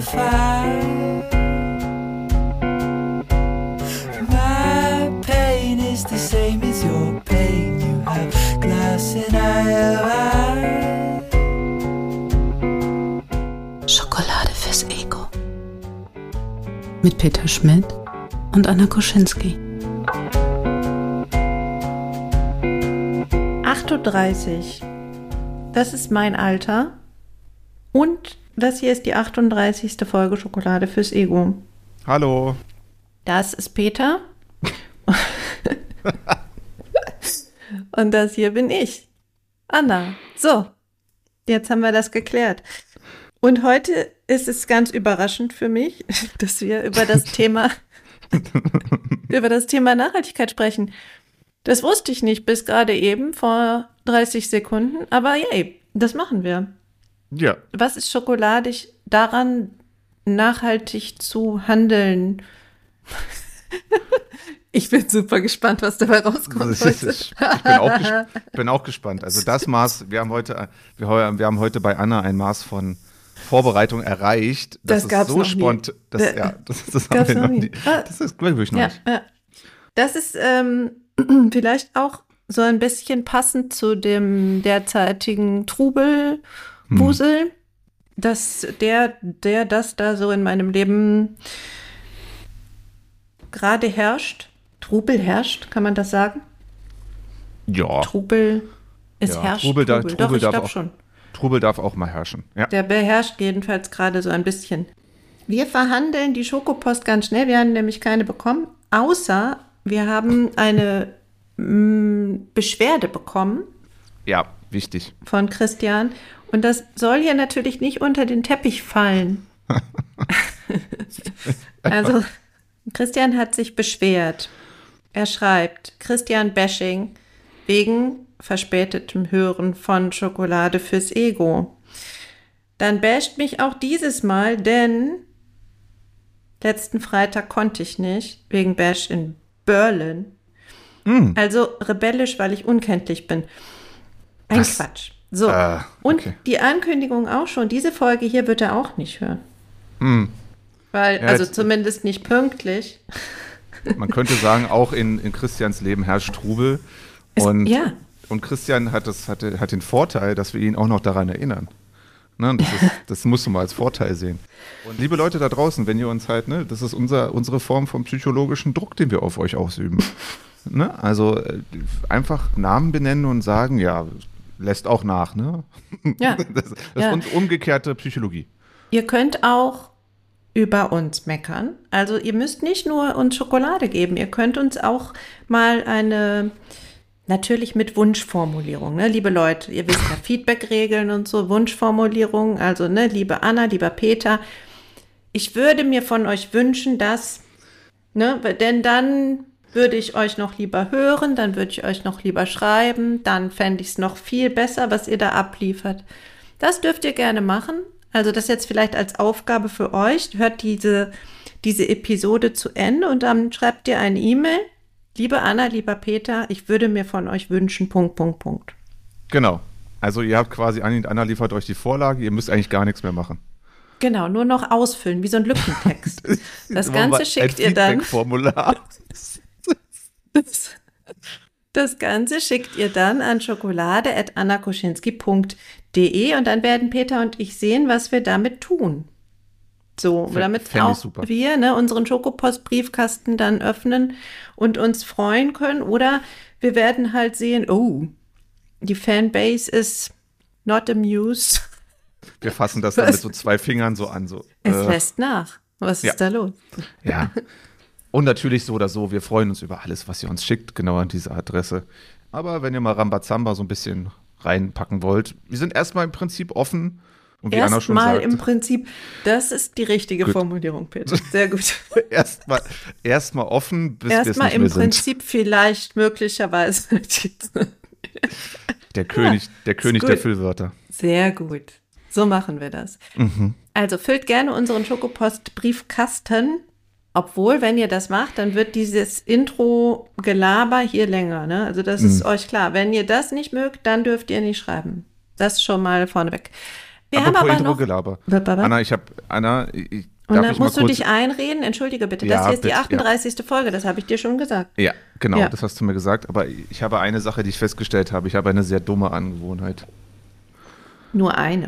fire. My pain is the same as your pain. You have glass and I have ice. Schokolade fürs Ego. Mit Peter Schmidt und Anna Koschinski. 38. Das ist mein Alter. Und das hier ist die 38. Folge Schokolade fürs Ego. Hallo. Das ist Peter. Und das hier bin ich, Anna. So, jetzt haben wir das geklärt. Und heute ist es ganz überraschend für mich, dass wir über das Thema Nachhaltigkeit sprechen. Das wusste ich nicht bis gerade eben, vor 30 Sekunden. Aber yay, das machen wir. Ja. Was ist schokoladig daran, nachhaltig zu handeln? Ich bin super gespannt, was dabei rauskommt heute. Ich bin auch gespannt. Also das Maß, wir haben heute bei Anna ein Maß von Vorbereitung erreicht. Das gab's so noch nie. Das haben wir noch nie. Das ist wirklich noch nicht. Ja. Das ist vielleicht auch so ein bisschen passend zu dem derzeitigen Trubelwusel, dass das da so in meinem Leben gerade herrscht. Trubel herrscht, kann man das sagen? Ja. Trubel, es herrscht Trubel. Doch, ich glaube schon. Trubel darf auch mal herrschen. Ja. Der beherrscht jedenfalls gerade so ein bisschen. Wir verhandeln die Schokopost ganz schnell. Wir haben nämlich keine bekommen, außer wir haben eine Beschwerde bekommen. Ja, wichtig. Von Christian. Und das soll hier natürlich nicht unter den Teppich fallen. Also, Christian hat sich beschwert. Er schreibt, Christian-Bashing wegen verspätetem Hören von Schokolade fürs Ego. Dann basht mich auch dieses Mal, denn letzten Freitag konnte ich nicht, wegen Bash in Berlin. Also rebellisch, weil ich unkenntlich bin. Ein Was? Quatsch. So, okay. Und die Ankündigung auch schon, diese Folge hier wird er auch nicht hören. Weil, Ja, also zumindest nicht pünktlich. Man könnte sagen, auch in Christians Leben herrscht Trubel. Und Christian hat den Vorteil, dass wir ihn auch noch daran erinnern. Ne, das musst du mal als Vorteil sehen. Und liebe Leute da draußen, wenn ihr uns halt, ne, das ist unsere Form vom psychologischen Druck, den wir auf euch ausüben. Ne? Also einfach Namen benennen und sagen, ja, lässt auch nach. Ne? Ja. Das ist umgekehrte Psychologie. Ihr könnt auch über uns meckern. Also ihr müsst nicht nur uns Schokolade geben, ihr könnt uns auch mal natürlich mit Wunschformulierung, ne, liebe Leute, ihr wisst ja, Feedback-Regeln und so, Wunschformulierung, also, ne, liebe Anna, lieber Peter, ich würde mir von euch wünschen, dass, ne, denn dann würde ich euch noch lieber hören, dann würde ich euch noch lieber schreiben, dann fände ich es noch viel besser, was ihr da abliefert. Das dürft ihr gerne machen. Also das jetzt vielleicht als Aufgabe für euch. Hört diese Episode zu Ende und dann schreibt ihr eine E-Mail. Liebe Anna, lieber Peter, ich würde mir von euch wünschen, .. Genau. Also ihr habt quasi, Anna liefert euch die Vorlage, ihr müsst eigentlich gar nichts mehr machen. Genau, nur noch ausfüllen, wie so ein Lückentext. Das Ganze schickt ihr dann. Feedback-Formular. Das Ganze schickt ihr dann an schokolade@annakoschinski.de und dann werden Peter und ich sehen, was wir damit tun. So, damit auch wir unseren Schokopost-Briefkasten dann öffnen und uns freuen können. Oder wir werden halt sehen, oh, die Fanbase ist not amused. Wir fassen das dann mit so 2 Fingern so an. So, es lässt nach. Was ist da los? Ja. Und natürlich so oder so, wir freuen uns über alles, was ihr uns schickt, genau an diese Adresse. Aber wenn ihr mal Rambazamba so ein bisschen reinpacken wollt, wir sind erstmal im Prinzip offen. Und wie Anna schon sagt, erstmal im Prinzip, das ist die richtige Formulierung, Peter. Sehr gut. Erstmal offen, bis wir es nicht mehr sind. Erstmal im Prinzip vielleicht möglicherweise. Der König der Füllwörter. Sehr gut. So machen wir das. Also füllt gerne unseren Schokopost-Briefkasten. Obwohl, wenn ihr das macht, dann wird dieses Intro-Gelaber hier länger, ne? Also das ist euch klar. Wenn ihr das nicht mögt, dann dürft ihr nicht schreiben. Das schon mal vorneweg. Wir haben aber noch Gelaber. Anna, und dann musst du dich einreden, entschuldige bitte, das hier ist die 38. Folge, das habe ich dir schon gesagt. Ja, genau, das hast du mir gesagt, aber ich habe eine Sache, die ich festgestellt habe, ich habe eine sehr dumme Angewohnheit. Nur eine?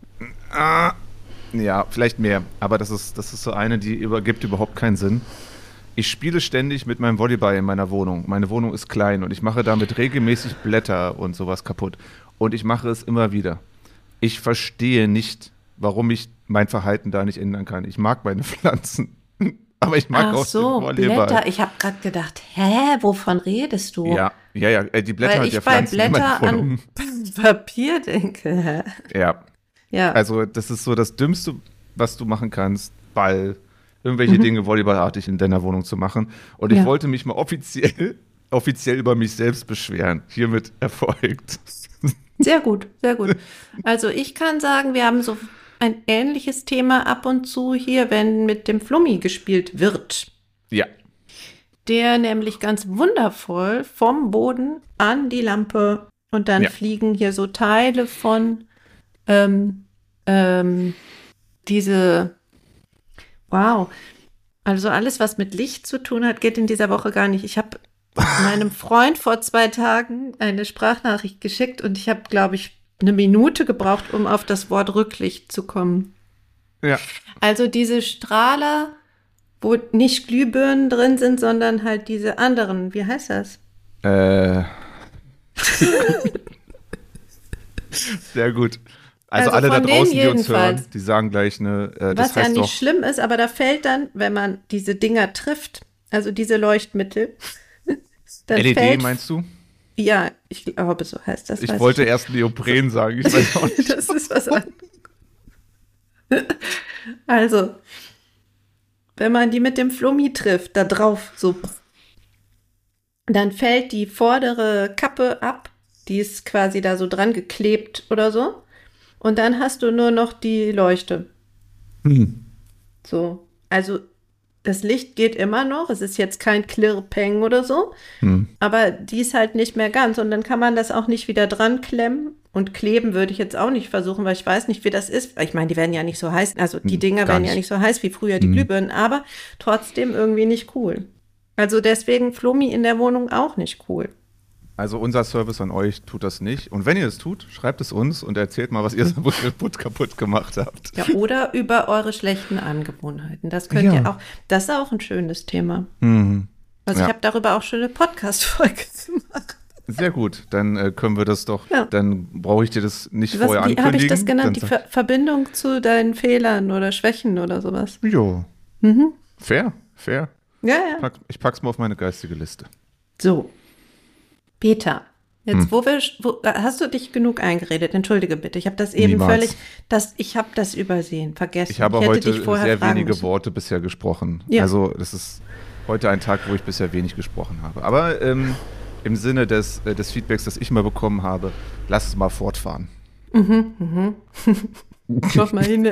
Ja, vielleicht mehr, aber das ist so eine, die ergibt überhaupt keinen Sinn. Ich spiele ständig mit meinem Volleyball in meiner Wohnung. Meine Wohnung ist klein und ich mache damit regelmäßig Blätter und sowas kaputt. Und ich mache es immer wieder. Ich verstehe nicht, warum ich mein Verhalten da nicht ändern kann. Ich mag meine Pflanzen, aber ich mag auch den Volleyball. Blätter. Ich habe gerade gedacht, wovon redest du? Ja, die Blätter der Pflanzen. Weil ich bei Blätter an Papier denke. Ja, also das ist so das Dümmste, was du machen kannst, irgendwelche Dinge volleyballartig in deiner Wohnung zu machen. Und ich wollte mich mal offiziell über mich selbst beschweren. Hiermit erfolgt. Sehr gut, sehr gut. Also ich kann sagen, wir haben so ein ähnliches Thema ab und zu hier, wenn mit dem Flummi gespielt wird. Ja. Der nämlich ganz wundervoll vom Boden an die Lampe und dann fliegen hier so Teile von wow. Also alles, was mit Licht zu tun hat, geht in dieser Woche gar nicht. Ich habe meinem Freund vor 2 Tagen eine Sprachnachricht geschickt und ich habe, glaube ich, 1 Minute gebraucht, um auf das Wort Rücklicht zu kommen. Ja. Also diese Strahler, wo nicht Glühbirnen drin sind, sondern halt diese anderen. Wie heißt das? Sehr gut. Also alle da draußen, die uns hören, die sagen gleich, was ja nicht schlimm ist, aber da fällt dann, wenn man diese Dinger trifft, also diese Leuchtmittel, dann LED meinst du? Ja, ich glaube, so heißt das. Ich wollte erst Neopren sagen, ich weiß auch nicht. Das ist was anderes. Also, wenn man die mit dem Flummi trifft, da drauf, so, dann fällt die vordere Kappe ab, die ist quasi da so dran geklebt oder so. Und dann hast du nur noch die Leuchte. So, also das Licht geht immer noch. Es ist jetzt kein Klirrpeng oder so. Aber die ist halt nicht mehr ganz. Und dann kann man das auch nicht wieder dran klemmen. Und kleben würde ich jetzt auch nicht versuchen, weil ich weiß nicht, wie das ist. Ich meine, die werden ja nicht so heiß. Also die Dinger werden ja nicht so heiß wie früher die Glühbirnen. Aber trotzdem irgendwie nicht cool. Also deswegen Flummi in der Wohnung auch nicht cool. Also unser Service an euch tut das nicht. Und wenn ihr es tut, schreibt es uns und erzählt mal, was ihr so kaputt gemacht habt. Ja, oder über eure schlechten Angewohnheiten. Das könnt ihr auch. Das ist auch ein schönes Thema. Also ich habe darüber auch schon eine Podcast-Folge gemacht. Sehr gut, dann können wir das doch, dann brauche ich dir das nicht vorher ankündigen. Wie habe ich das genannt? Die Verbindung zu deinen Fehlern oder Schwächen oder sowas? Jo. Fair. Ja. Ich pack's mal auf meine geistige Liste. So. Peter, jetzt hast du dich genug eingeredet? Entschuldige bitte, ich habe das eben ich habe das übersehen, vergessen. Ich habe heute sehr wenige Worte bisher gesprochen. Ja. Also das ist heute ein Tag, wo ich bisher wenig gesprochen habe. Aber im Sinne des Feedbacks, das ich mal bekommen habe, lass es mal fortfahren. Mach mal hin,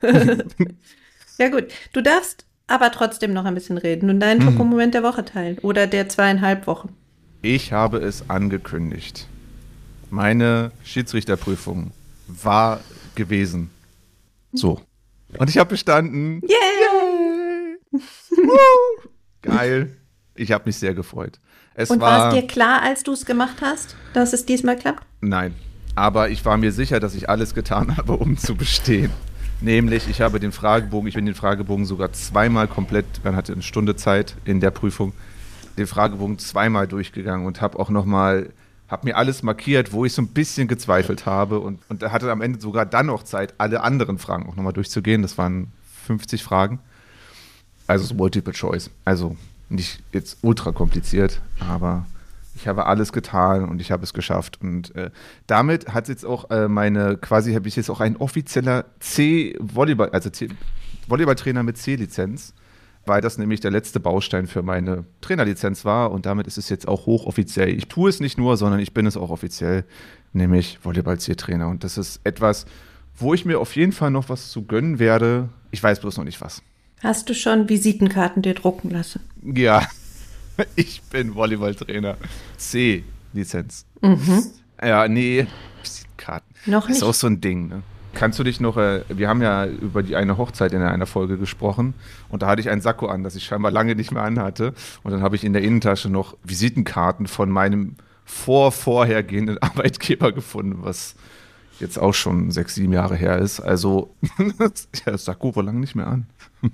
Ja gut, du darfst aber trotzdem noch ein bisschen reden und deinen Schokomoment der Woche teilen oder der 2,5 Wochen. Ich habe es angekündigt. Meine Schiedsrichterprüfung war gewesen. So. Und ich habe bestanden. Yay! Geil. Ich habe mich sehr gefreut. War es dir klar, als du es gemacht hast, dass es diesmal klappt? Nein. Aber ich war mir sicher, dass ich alles getan habe, um zu bestehen. Nämlich, ich bin den Fragebogen sogar 2-mal komplett, man hatte eine Stunde Zeit in der Prüfung, den Fragebogen 2-mal durchgegangen und habe mir alles markiert, wo ich so ein bisschen gezweifelt habe und hatte am Ende sogar dann noch Zeit, alle anderen Fragen auch nochmal durchzugehen. Das waren 50 Fragen. Also so Multiple Choice. Also nicht jetzt ultra kompliziert, aber ich habe alles getan und ich habe es geschafft. Und damit hat jetzt auch habe ich jetzt auch ein offizieller Volleyballtrainer mit C-Lizenz, weil das nämlich der letzte Baustein für meine Trainerlizenz war und damit ist es jetzt auch hochoffiziell. Ich tue es nicht nur, sondern ich bin es auch offiziell, nämlich Volleyball-C-Trainer. Und das ist etwas, wo ich mir auf jeden Fall noch was zu gönnen werde. Ich weiß bloß noch nicht was. Hast du schon Visitenkarten dir drucken lassen? Ja, ich bin Volleyball-Trainer. C-Lizenz. Ja, nee, Visitenkarten. Noch nicht? Das ist auch so ein Ding, ne? Kannst du dich noch, wir haben ja über die eine Hochzeit in einer Folge gesprochen und da hatte ich ein Sakko an, das ich scheinbar lange nicht mehr anhatte. Und dann habe ich in der Innentasche noch Visitenkarten von meinem vorhergehenden Arbeitgeber gefunden, was jetzt auch schon 6, 7 Jahre her ist. Also, das Sakko war lange nicht mehr an.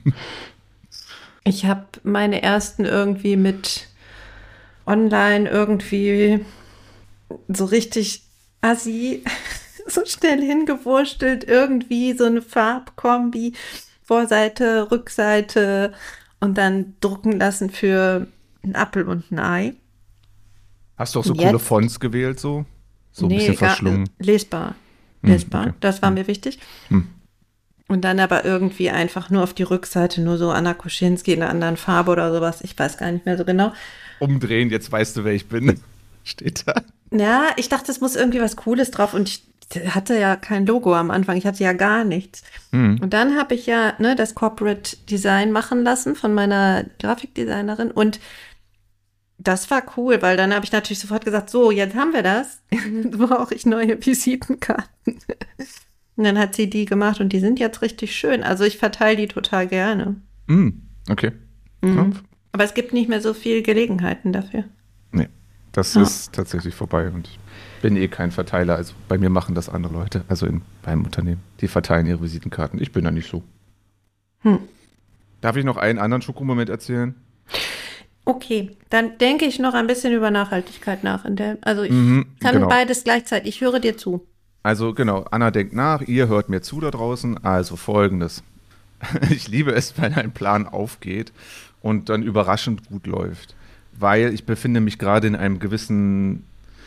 Ich habe meine ersten irgendwie mit online irgendwie so richtig assi so schnell hingewurstelt, irgendwie so eine Farbkombi, Vorseite, Rückseite und dann drucken lassen für einen Apfel und ein Ei. Hast du auch so coole Fonts gewählt, so? So ein bisschen verschlungen? Lesbar. Okay. Das war mir wichtig. Und dann aber irgendwie einfach nur auf die Rückseite, nur so Anna Koschinski in einer anderen Farbe oder sowas. Ich weiß gar nicht mehr so genau. Umdrehen, jetzt weißt du, wer ich bin. Steht da. Ja, ich dachte, es muss irgendwie was Cooles drauf und ich hatte ja kein Logo am Anfang, ich hatte ja gar nichts. Und dann habe ich ja das Corporate Design machen lassen von meiner Grafikdesignerin und das war cool, weil dann habe ich natürlich sofort gesagt, so, jetzt haben wir das, jetzt brauche ich neue Visitenkarten. Und dann hat sie die gemacht und die sind jetzt richtig schön. Also ich verteile die total gerne. Okay. Aber es gibt nicht mehr so viele Gelegenheiten dafür. Nee, das ist tatsächlich vorbei und ich bin kein Verteiler. Also bei mir machen das andere Leute, also beim Unternehmen. Die verteilen ihre Visitenkarten. Ich bin da nicht so. Darf ich noch einen anderen Schokomoment erzählen? Okay, dann denke ich noch ein bisschen über Nachhaltigkeit nach. Also ich kann beides gleichzeitig. Ich höre dir zu. Also genau, Anna denkt nach, ihr hört mir zu da draußen. Also Folgendes. Ich liebe es, wenn ein Plan aufgeht und dann überraschend gut läuft. Weil ich befinde mich gerade in einem gewissen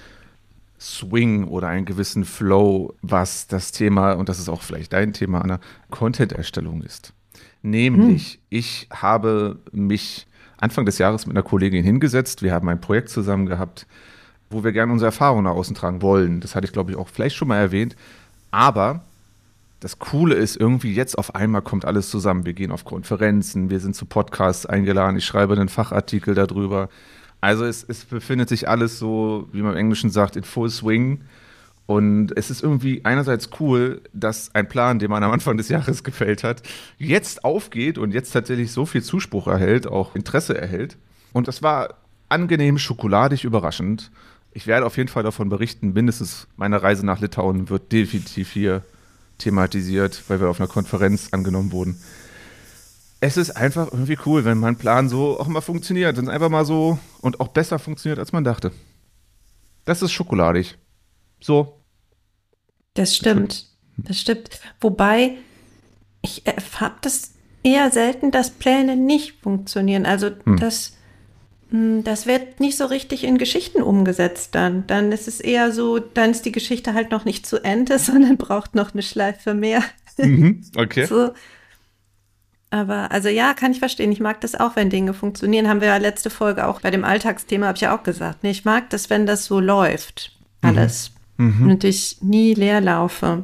Swing oder einen gewissen Flow, was das Thema, und das ist auch vielleicht dein Thema, Anna, Content-Erstellung ist. Nämlich, ich habe mich Anfang des Jahres mit einer Kollegin hingesetzt. Wir haben ein Projekt zusammen gehabt, wo wir gerne unsere Erfahrungen nach außen tragen wollen. Das hatte ich, glaube ich, auch vielleicht schon mal erwähnt. Aber das Coole ist irgendwie, jetzt auf einmal kommt alles zusammen. Wir gehen auf Konferenzen, wir sind zu Podcasts eingeladen, ich schreibe einen Fachartikel darüber. Also es befindet sich alles so, wie man im Englischen sagt, in full swing. Und es ist irgendwie einerseits cool, dass ein Plan, den man am Anfang des Jahres gefällt hat, jetzt aufgeht und jetzt tatsächlich so viel Zuspruch erhält, auch Interesse erhält. Und das war angenehm schokoladig überraschend. Ich werde auf jeden Fall davon berichten, mindestens meine Reise nach Litauen wird definitiv hier thematisiert, weil wir auf einer Konferenz angenommen wurden. Es ist einfach irgendwie cool, wenn mein Plan so auch mal funktioniert und einfach mal so und auch besser funktioniert, als man dachte. Das ist schokoladig. So. Das stimmt. Wobei, ich habe das eher selten, dass Pläne nicht funktionieren. Also das wird nicht so richtig in Geschichten umgesetzt dann. Dann ist es eher so, dann ist die Geschichte halt noch nicht zu Ende, sondern braucht noch eine Schleife mehr. Okay. So. Aber, also ja, kann ich verstehen. Ich mag das auch, wenn Dinge funktionieren. Haben wir ja letzte Folge auch bei dem Alltagsthema, habe ich ja auch gesagt. Ich mag das, wenn das so läuft. Alles. Und ich nie leer laufe.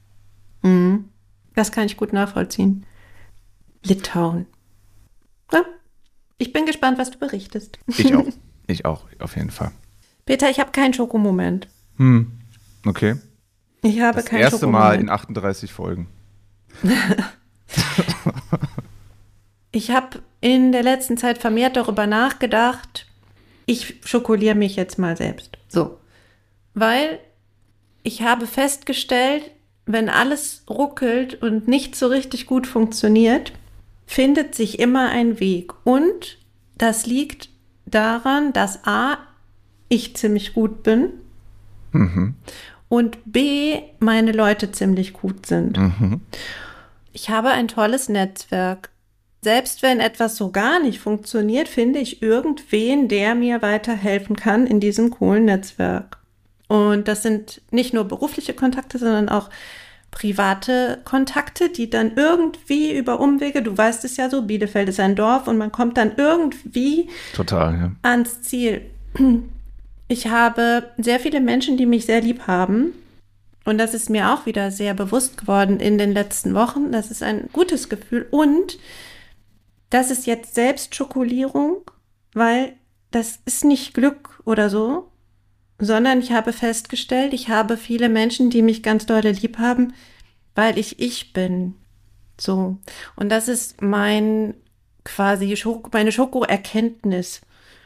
Das kann ich gut nachvollziehen. Litauen. Ja. Ich bin gespannt, was du berichtest. Ich auch, auf jeden Fall. Peter, ich habe keinen Schokomoment. Okay. Ich habe das keinen erste Schokomoment. Mal in 38 Folgen. Ich habe in der letzten Zeit vermehrt darüber nachgedacht, ich schokoliere mich jetzt mal selbst. So. Weil ich habe festgestellt, wenn alles ruckelt und nicht so richtig gut funktioniert, findet sich immer ein Weg. Und das liegt daran, dass A, ich ziemlich gut bin und B, meine Leute ziemlich gut sind. Ich habe ein tolles Netzwerk. Selbst wenn etwas so gar nicht funktioniert, finde ich irgendwen, der mir weiterhelfen kann in diesem coolen Netzwerk. Und das sind nicht nur berufliche Kontakte, sondern auch private Kontakte, die dann irgendwie über Umwege, du weißt es ja so, Bielefeld ist ein Dorf und man kommt dann irgendwie ans Ziel. Ich habe sehr viele Menschen, die mich sehr lieb haben. Und das ist mir auch wieder sehr bewusst geworden in den letzten Wochen. Das ist ein gutes Gefühl. Und das ist jetzt Selbstschokolierung, weil das ist nicht Glück oder so, sondern ich habe festgestellt, ich habe viele Menschen, die mich ganz doll lieb haben, weil ich bin. So. Und das ist meine Schokoerkenntnis.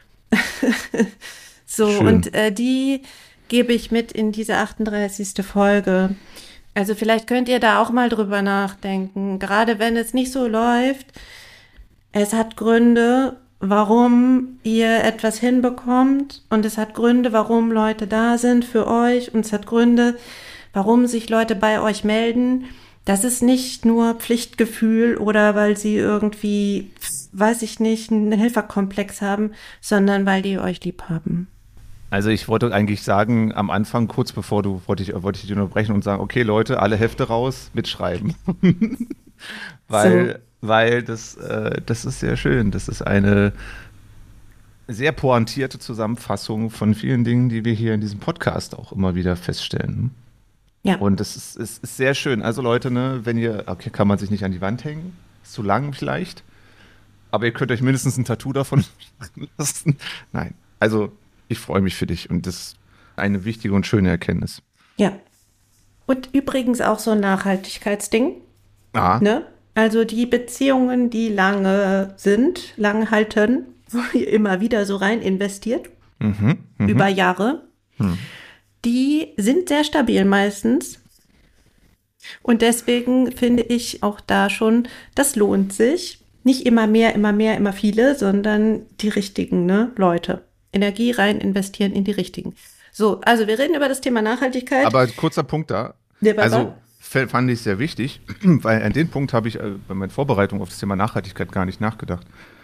So, Schön. und die gebe ich mit in diese 38. Folge. Also vielleicht könnt ihr da auch mal drüber nachdenken, gerade wenn es nicht so läuft. Es hat Gründe, warum ihr etwas hinbekommt, und es hat Gründe, warum Leute da sind für euch, und es hat Gründe, warum sich Leute bei euch melden. Das ist nicht nur Pflichtgefühl oder weil sie irgendwie, weiß ich nicht, einen Helferkomplex haben, sondern weil die euch lieb haben. Also ich wollte eigentlich sagen, am Anfang, kurz bevor wollte ich dich unterbrechen und sagen, okay Leute, alle Hefte raus, mitschreiben. Weil das ist sehr schön. Das ist eine sehr pointierte Zusammenfassung von vielen Dingen, die wir hier in diesem Podcast auch immer wieder feststellen. Ja. Und es ist sehr schön. Also Leute, ne, okay, kann man sich nicht an die Wand hängen, ist zu lang vielleicht, aber ihr könnt euch mindestens ein Tattoo davon machen lassen. Nein, also ich freue mich für dich und das ist eine wichtige und schöne Erkenntnis. Ja. Und übrigens auch so ein Nachhaltigkeitsding. Ne? Also die Beziehungen, die lang halten, wo ihr immer wieder so rein investiert, über Jahre, die sind sehr stabil meistens. Und deswegen finde ich auch da schon, das lohnt sich. Nicht immer mehr, immer viele, sondern die richtigen, ne, Leute. Energie rein investieren in die richtigen. So, also wir reden über das Thema Nachhaltigkeit. Aber kurzer Punkt da. Also fand ich sehr wichtig, weil an den Punkt habe ich bei meiner Vorbereitung auf das Thema Nachhaltigkeit gar nicht nachgedacht.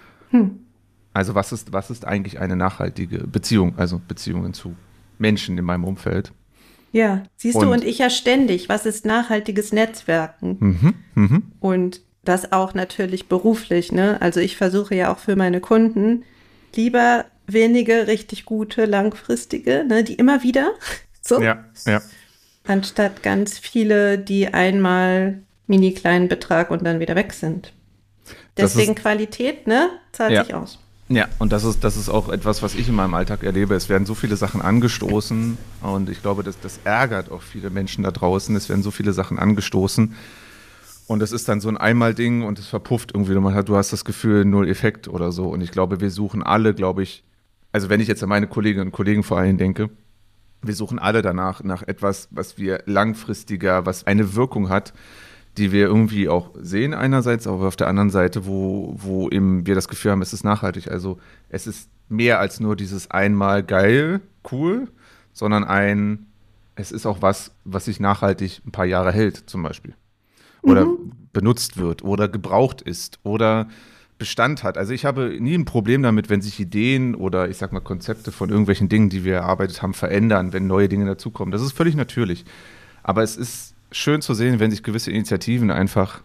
Also was ist eigentlich eine nachhaltige Beziehung, also Beziehungen zu Menschen in meinem Umfeld? Ja, siehst du, und ich ja ständig, was ist nachhaltiges Netzwerken? Und das auch natürlich beruflich, ne? Also ich versuche ja auch für meine Kunden lieber wenige richtig gute, langfristige, ne, die immer wieder so. Ja. Anstatt ganz viele, die einmal mini kleinen Betrag und dann wieder weg sind. Deswegen Qualität, ne, zahlt sich aus. Ja, und das ist auch etwas, was ich in meinem Alltag erlebe. Es werden so viele Sachen angestoßen und ich glaube, das ärgert auch viele Menschen da draußen. Es werden so viele Sachen angestoßen und es ist dann so ein Einmal-Ding und es verpufft irgendwie. Du hast das Gefühl, null Effekt oder so. Und ich glaube, wir suchen alle, also wenn ich jetzt an meine Kolleginnen und Kollegen vor allem denke, wir suchen alle danach nach etwas, was wir langfristiger, was eine Wirkung hat, die wir irgendwie auch sehen einerseits, aber auf der anderen Seite, wo eben wir das Gefühl haben, es ist nachhaltig. Also es ist mehr als nur dieses einmal geil, cool, sondern es ist auch was sich nachhaltig ein paar Jahre hält zum Beispiel. Oder benutzt wird oder gebraucht ist oder Bestand hat. Also ich habe nie ein Problem damit, wenn sich Ideen oder ich sag mal Konzepte von irgendwelchen Dingen, die wir erarbeitet haben, verändern, wenn neue Dinge dazukommen. Das ist völlig natürlich. Aber es ist schön zu sehen, wenn sich gewisse Initiativen einfach,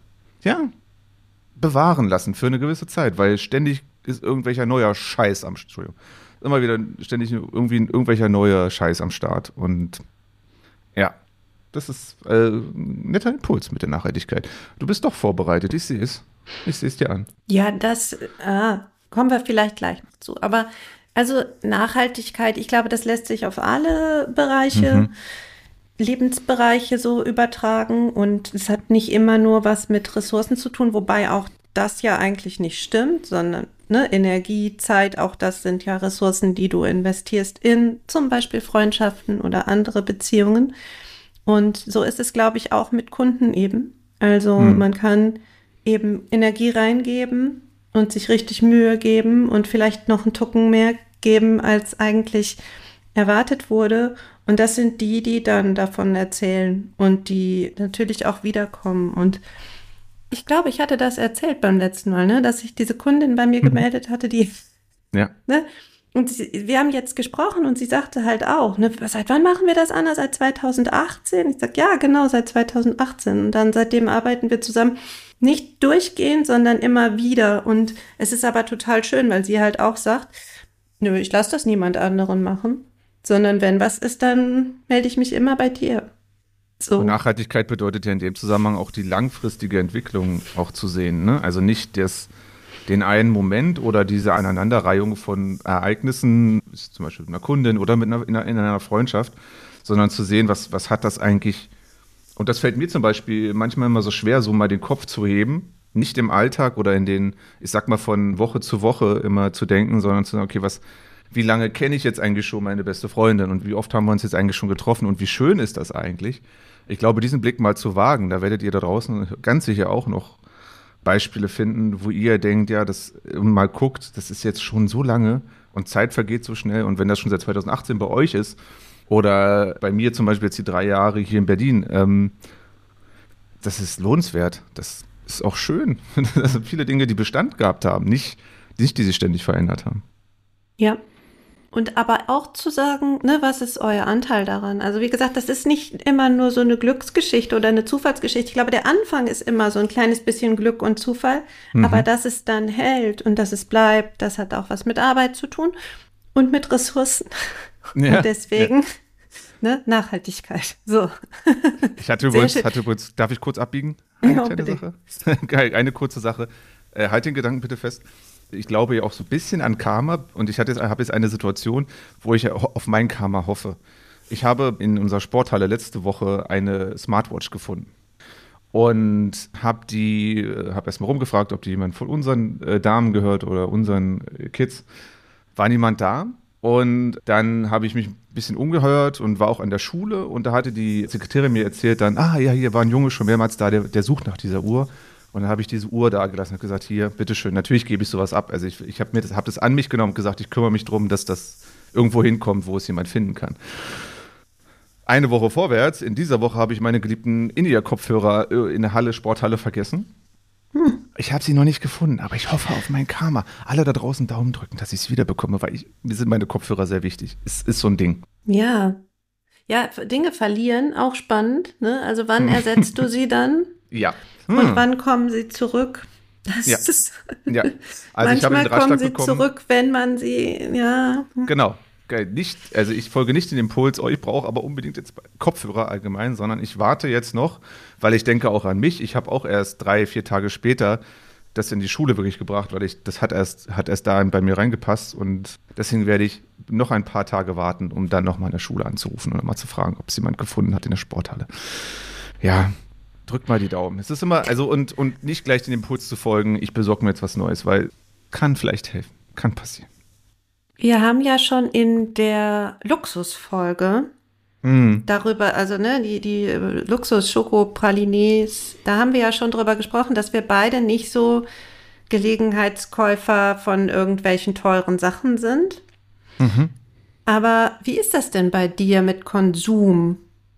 bewahren lassen für eine gewisse Zeit, weil ständig ist irgendwelcher neuer Scheiß immer wieder ständig irgendwelcher neuer Scheiß am Start. Und ja, das ist ein netter Impuls mit der Nachhaltigkeit. Du bist doch vorbereitet, ich sehe es. Ich sehe es dir an. Ja, das kommen wir vielleicht gleich noch zu. Aber also Nachhaltigkeit, ich glaube, das lässt sich auf alle Bereiche, Lebensbereiche so übertragen. Und es hat nicht immer nur was mit Ressourcen zu tun, wobei auch das ja eigentlich nicht stimmt, sondern Energie, Zeit, auch das sind ja Ressourcen, die du investierst in zum Beispiel Freundschaften oder andere Beziehungen. Und so ist es, glaube ich, auch mit Kunden eben. Also man kann eben Energie reingeben und sich richtig Mühe geben und vielleicht noch einen Tucken mehr geben, als eigentlich erwartet wurde. Und das sind die dann davon erzählen und die natürlich auch wiederkommen. Und ich glaube, ich hatte das erzählt beim letzten Mal, ne, dass sich diese Kundin bei mir gemeldet hatte, die und wir haben jetzt gesprochen und sie sagte halt auch, ne, seit wann machen wir das, Anna? Seit 2018? Ich sag, ja, genau, seit 2018. Und dann seitdem arbeiten wir zusammen. Nicht durchgehend, sondern immer wieder. Und es ist aber total schön, weil sie halt auch sagt, nö, ich lasse das niemand anderen machen, sondern wenn was ist, dann melde ich mich immer bei dir. So. Und Nachhaltigkeit bedeutet ja in dem Zusammenhang auch die langfristige Entwicklung auch zu sehen, ne? Also nicht den einen Moment oder diese Aneinanderreihung von Ereignissen, zum Beispiel mit einer Kundin oder in einer Freundschaft, sondern zu sehen, was hat das eigentlich Und das fällt mir zum Beispiel manchmal immer so schwer, so mal den Kopf zu heben, nicht im Alltag oder in den, ich sag mal, von Woche zu Woche immer zu denken, sondern zu sagen, okay, wie lange kenne ich jetzt eigentlich schon meine beste Freundin und wie oft haben wir uns jetzt eigentlich schon getroffen und wie schön ist das eigentlich? Ich glaube, diesen Blick mal zu wagen, da werdet ihr da draußen ganz sicher auch noch Beispiele finden, wo ihr denkt, ja, das mal guckt, das ist jetzt schon so lange und Zeit vergeht so schnell und wenn das schon seit 2018 bei euch ist oder bei mir zum Beispiel jetzt die 3 Jahre hier in Berlin, das ist lohnenswert, das ist auch schön. Das sind viele Dinge, die Bestand gehabt haben, nicht die sich ständig verändert haben. Ja. Und aber auch zu sagen, ne, was ist euer Anteil daran? Also wie gesagt, das ist nicht immer nur so eine Glücksgeschichte oder eine Zufallsgeschichte. Ich glaube, der Anfang ist immer so ein kleines bisschen Glück und Zufall. Aber dass es dann hält und dass es bleibt, das hat auch was mit Arbeit zu tun und mit Ressourcen. Ja, und deswegen, ne, Nachhaltigkeit. So. Ich hatte übrigens, darf ich kurz abbiegen? Eine kleine Sache. Eine kurze Sache. Halt den Gedanken bitte fest. Ich glaube ja auch so ein bisschen an Karma und ich habe jetzt eine Situation, wo ich auf mein Karma hoffe. Ich habe in unserer Sporthalle letzte Woche eine Smartwatch gefunden und habe erstmal rumgefragt, ob die jemand von unseren Damen gehört oder unseren Kids. War niemand da und dann habe ich mich ein bisschen umgehört und war auch an der Schule und da hatte die Sekretärin mir erzählt dann, ja, hier war ein Junge schon mehrmals da, der sucht nach dieser Uhr. Und dann habe ich diese Uhr da gelassen und gesagt, hier, bitteschön, natürlich gebe ich sowas ab. Also ich habe das an mich genommen und gesagt, ich kümmere mich darum, dass das irgendwo hinkommt, wo es jemand finden kann. Eine Woche vorwärts, in dieser Woche habe ich meine geliebten In-Ear-Kopfhörer in der Sporthalle vergessen. Ich habe sie noch nicht gefunden, aber ich hoffe auf mein Karma. Alle da draußen Daumen drücken, dass ich es wiederbekomme, weil mir sind meine Kopfhörer sehr wichtig. Es ist so ein Ding. Ja, Dinge verlieren, auch spannend. Ne? Also wann ersetzt du sie dann? Ja. Und wann kommen sie zurück? Das ist Also manchmal kommen sie zurück, wenn man sie, Genau. Also ich folge nicht den Impuls, ich brauche aber unbedingt jetzt Kopfhörer allgemein, sondern ich warte jetzt noch, weil ich denke auch an mich. Ich habe auch erst 3-4 Tage später das in die Schule wirklich gebracht, weil das hat erst da bei mir reingepasst und deswegen werde ich noch ein paar Tage warten, um dann nochmal in der Schule anzurufen und mal zu fragen, ob es jemand gefunden hat in der Sporthalle. Ja, drückt mal die Daumen. Es ist immer, und nicht gleich den Impuls zu folgen, ich besorge mir jetzt was Neues, weil kann vielleicht helfen, kann passieren. Wir haben ja schon in der Luxusfolge darüber, also ne, die Luxus-Schokopralines, da haben wir ja schon drüber gesprochen, dass wir beide nicht so Gelegenheitskäufer von irgendwelchen teuren Sachen sind. Aber wie ist das denn bei dir mit Konsum?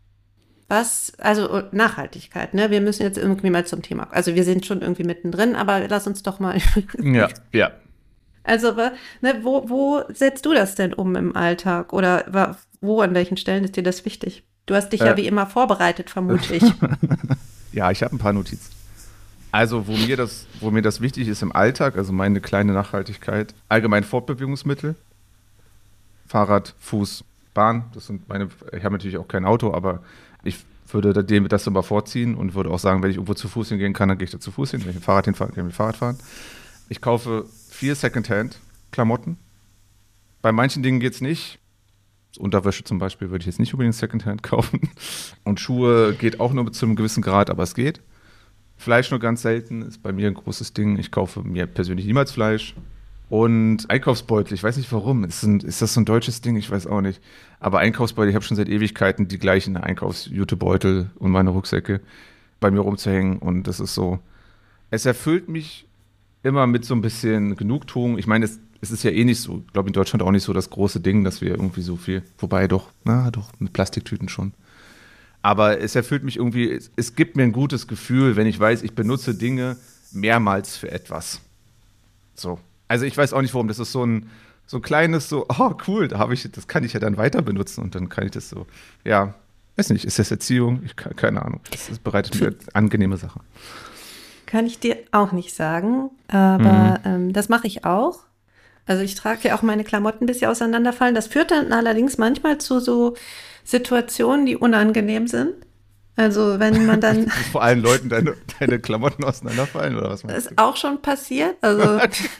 Also Nachhaltigkeit, ne? Wir müssen jetzt irgendwie mal zum Thema. Also wir sind schon irgendwie mittendrin, aber lass uns doch mal. Ja. Also, ne, wo setzt du das denn um im Alltag? Oder an welchen Stellen ist dir das wichtig? Du hast dich ja wie immer vorbereitet, vermute ich. Ja, ich habe ein paar Notizen. Also, wo mir das wichtig ist im Alltag, also meine kleine Nachhaltigkeit, allgemein Fortbewegungsmittel, Fahrrad, Fuß, Bahn, ich habe natürlich auch kein Auto, aber ich würde das immer vorziehen und würde auch sagen, wenn ich irgendwo zu Fuß hingehen kann, dann gehe ich da zu Fuß hin. Wenn ich mit dem Fahrrad hinfahre, kann ich mit dem Fahrrad fahren. Ich kaufe 4 Secondhand-Klamotten. Bei manchen Dingen geht es nicht. Unterwäsche zum Beispiel würde ich jetzt nicht unbedingt Secondhand kaufen. Und Schuhe geht auch nur zu einem gewissen Grad, aber es geht. Fleisch nur ganz selten, ist bei mir ein großes Ding. Ich kaufe mir persönlich niemals Fleisch. Und Einkaufsbeutel, ich weiß nicht warum. Ist das so ein deutsches Ding? Ich weiß auch nicht. Aber Einkaufsbeutel, ich habe schon seit Ewigkeiten die gleichen Einkaufsjutebeutel und meine Rucksäcke bei mir rumzuhängen. Und das ist so, es erfüllt mich immer mit so ein bisschen Genugtuung. Ich meine, es ist ja eh nicht so, ich glaube in Deutschland auch nicht so das große Ding, dass wir irgendwie so viel, wobei doch, mit Plastiktüten schon. Aber es erfüllt mich irgendwie, es gibt mir ein gutes Gefühl, wenn ich weiß, ich benutze Dinge mehrmals für etwas. So. Also ich weiß auch nicht warum, das ist so ein kleines, cool, das kann ich ja dann weiter benutzen und dann kann ich das so, ja, weiß nicht, ist das Erziehung? Keine Ahnung, das bereitet mir angenehme Sachen. Kann ich dir auch nicht sagen, aber das mache ich auch. Also ich trage ja auch meine Klamotten, bis sie auseinanderfallen. Das führt dann allerdings manchmal zu so Situationen, die unangenehm sind. Also wenn man dann... Vor allen Leuten deine Klamotten auseinanderfallen oder was meinst du? Das ist auch schon passiert. Also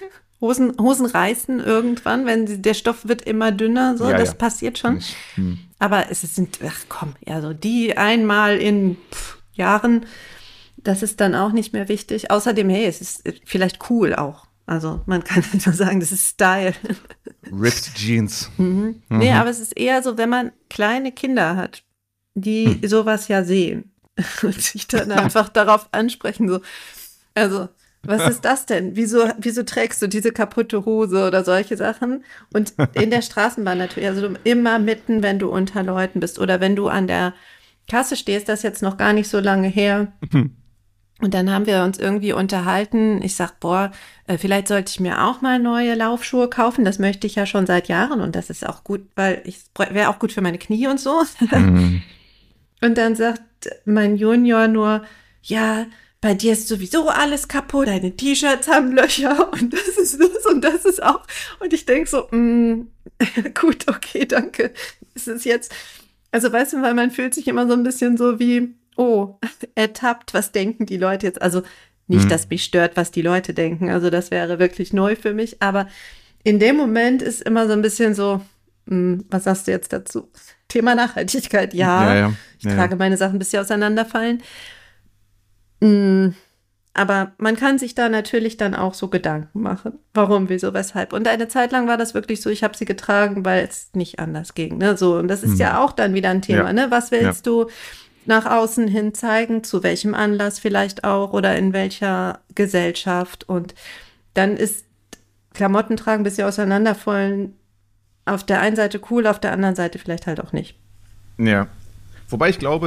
Hosen reißen irgendwann, der Stoff wird immer dünner, so, das passiert schon. Aber sind, also die einmal in Jahren, das ist dann auch nicht mehr wichtig. Außerdem, hey, es ist vielleicht cool auch. Also man kann nicht nur sagen, das ist Style. Ripped Jeans. Nee, aber es ist eher so, wenn man kleine Kinder hat, die sowas ja sehen und sich dann einfach darauf ansprechen, so, also was ist das denn? Wieso trägst du diese kaputte Hose oder solche Sachen? Und in der Straßenbahn natürlich, also immer mitten, wenn du unter Leuten bist oder wenn du an der Kasse stehst, das ist jetzt noch gar nicht so lange her. Und dann haben wir uns irgendwie unterhalten. Ich sag, vielleicht sollte ich mir auch mal neue Laufschuhe kaufen. Das möchte ich ja schon seit Jahren und das ist auch gut, weil wäre auch gut für meine Knie und so. Und dann sagt mein Junior nur, ja, bei dir ist sowieso alles kaputt, deine T-Shirts haben Löcher und das ist das und das ist auch. Und ich denke so, gut, okay, danke. Es ist jetzt, also weißt du, weil man fühlt sich immer so ein bisschen so wie, ertappt, was denken die Leute jetzt? Also nicht, dass mich stört, was die Leute denken, also das wäre wirklich neu für mich, aber in dem Moment ist immer so ein bisschen so, was sagst du jetzt dazu? Thema Nachhaltigkeit, ja. Ich trage meine Sachen, bis sie auseinanderfallen. Aber man kann sich da natürlich dann auch so Gedanken machen. Warum, wieso, weshalb. Und eine Zeit lang war das wirklich so, ich habe sie getragen, weil es nicht anders ging. Ne? So, und das ist ja auch dann wieder ein Thema. Ne? Was willst du nach außen hin zeigen? Zu welchem Anlass vielleicht auch oder in welcher Gesellschaft? Und dann ist Klamotten tragen, bis sie auseinanderfallen, auf der einen Seite cool, auf der anderen Seite vielleicht halt auch nicht. Ja. Wobei ich glaube,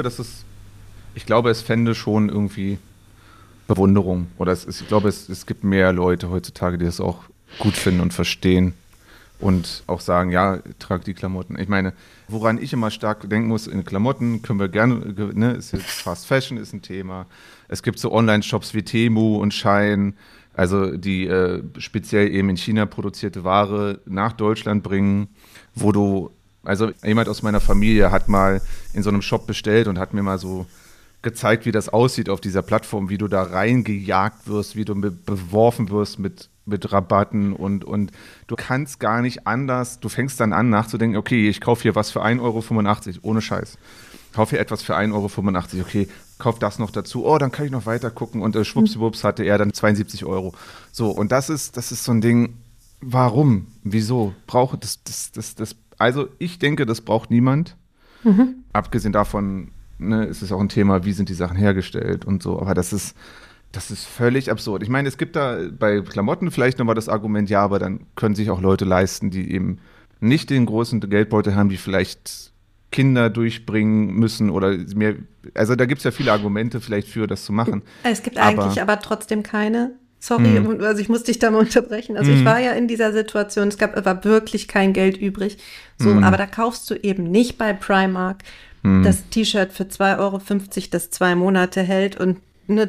es fände schon irgendwie Bewunderung. Oder ich glaube, es gibt mehr Leute heutzutage, die das auch gut finden und verstehen und auch sagen, ja, trag die Klamotten. Ich meine, woran ich immer stark denken muss, in Klamotten können wir gerne, ne, ist jetzt Fast Fashion ist ein Thema. Es gibt so Online-Shops wie Temu und Shein, also die speziell eben in China produzierte Ware nach Deutschland bringen, also jemand aus meiner Familie hat mal in so einem Shop bestellt und hat mir mal so gezeigt, wie das aussieht auf dieser Plattform, wie du da reingejagt wirst, wie du beworfen wirst mit Rabatten und du kannst gar nicht anders, du fängst dann an nachzudenken, okay, ich kaufe hier was für 1,85 €, ohne Scheiß. Kaufe hier etwas für 1,85 €, okay, kauf das noch dazu, dann kann ich noch weiter gucken und schwuppsiwupps hatte er dann 72 €. So, und das ist so ein Ding, warum, wieso, brauche das, also ich denke, das braucht niemand, abgesehen davon, ne, ist es auch ein Thema, wie sind die Sachen hergestellt und so, aber das ist völlig absurd. Ich meine, es gibt da bei Klamotten vielleicht nochmal das Argument, ja, aber dann können sich auch Leute leisten, die eben nicht den großen Geldbeutel haben, die vielleicht Kinder durchbringen müssen oder mehr, also da gibt es ja viele Argumente vielleicht für, das zu machen. Es gibt eigentlich aber trotzdem keine. Sorry, also ich muss dich da mal unterbrechen. Also ich war ja in dieser Situation, es war wirklich kein Geld übrig. So, aber da kaufst du eben nicht bei Primark das T-Shirt für 2,50 €, das 2 Monate hält und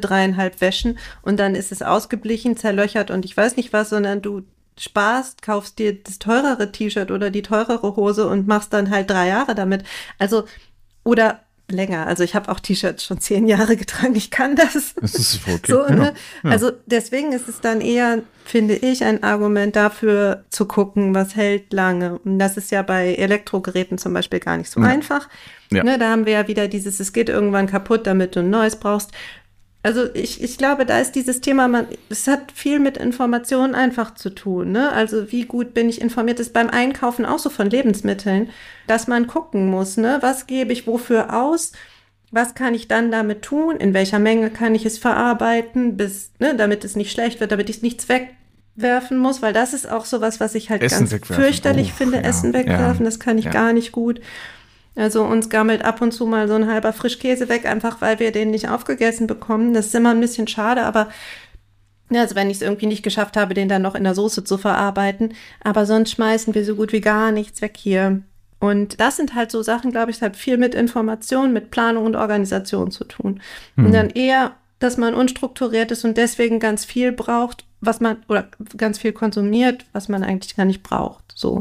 3,5 Wäschen und dann ist es ausgeblichen, zerlöchert und ich weiß nicht was, sondern du sparst, kaufst dir das teurere T-Shirt oder die teurere Hose und machst dann halt 3 Jahre damit. Also, oder länger. Also ich habe auch T-Shirts schon 10 Jahre getragen. Ich kann das. Das ist okay. So, ne? Ja. Also deswegen ist es dann eher, finde ich, ein Argument dafür zu gucken, was hält lange. Und das ist ja bei Elektrogeräten zum Beispiel gar nicht so einfach. Ja. Ne, da haben wir ja wieder es geht irgendwann kaputt, damit du ein neues brauchst. Also ich glaube, da ist dieses Thema, es hat viel mit Informationen einfach zu tun. Ne? Also wie gut bin ich informiert, ist beim Einkaufen auch so von Lebensmitteln, dass man gucken muss, ne? Was gebe ich wofür aus, was kann ich dann damit tun, in welcher Menge kann ich es verarbeiten, damit es nicht schlecht wird, damit ich nichts wegwerfen muss, weil das ist auch sowas, was ich halt ganz fürchterlich finde, Essen wegwerfen, das kann ich gar nicht gut. Also uns gammelt ab und zu mal so ein halber Frischkäse weg, einfach weil wir den nicht aufgegessen bekommen. Das ist immer ein bisschen schade, aber also wenn ich es irgendwie nicht geschafft habe, den dann noch in der Soße zu verarbeiten. Aber sonst schmeißen wir so gut wie gar nichts weg hier. Und das sind halt so Sachen, glaube ich, es hat viel mit Information, mit Planung und Organisation zu tun. Und dann eher, dass man unstrukturiert ist und deswegen ganz viel braucht, oder ganz viel konsumiert, was man eigentlich gar nicht braucht. So.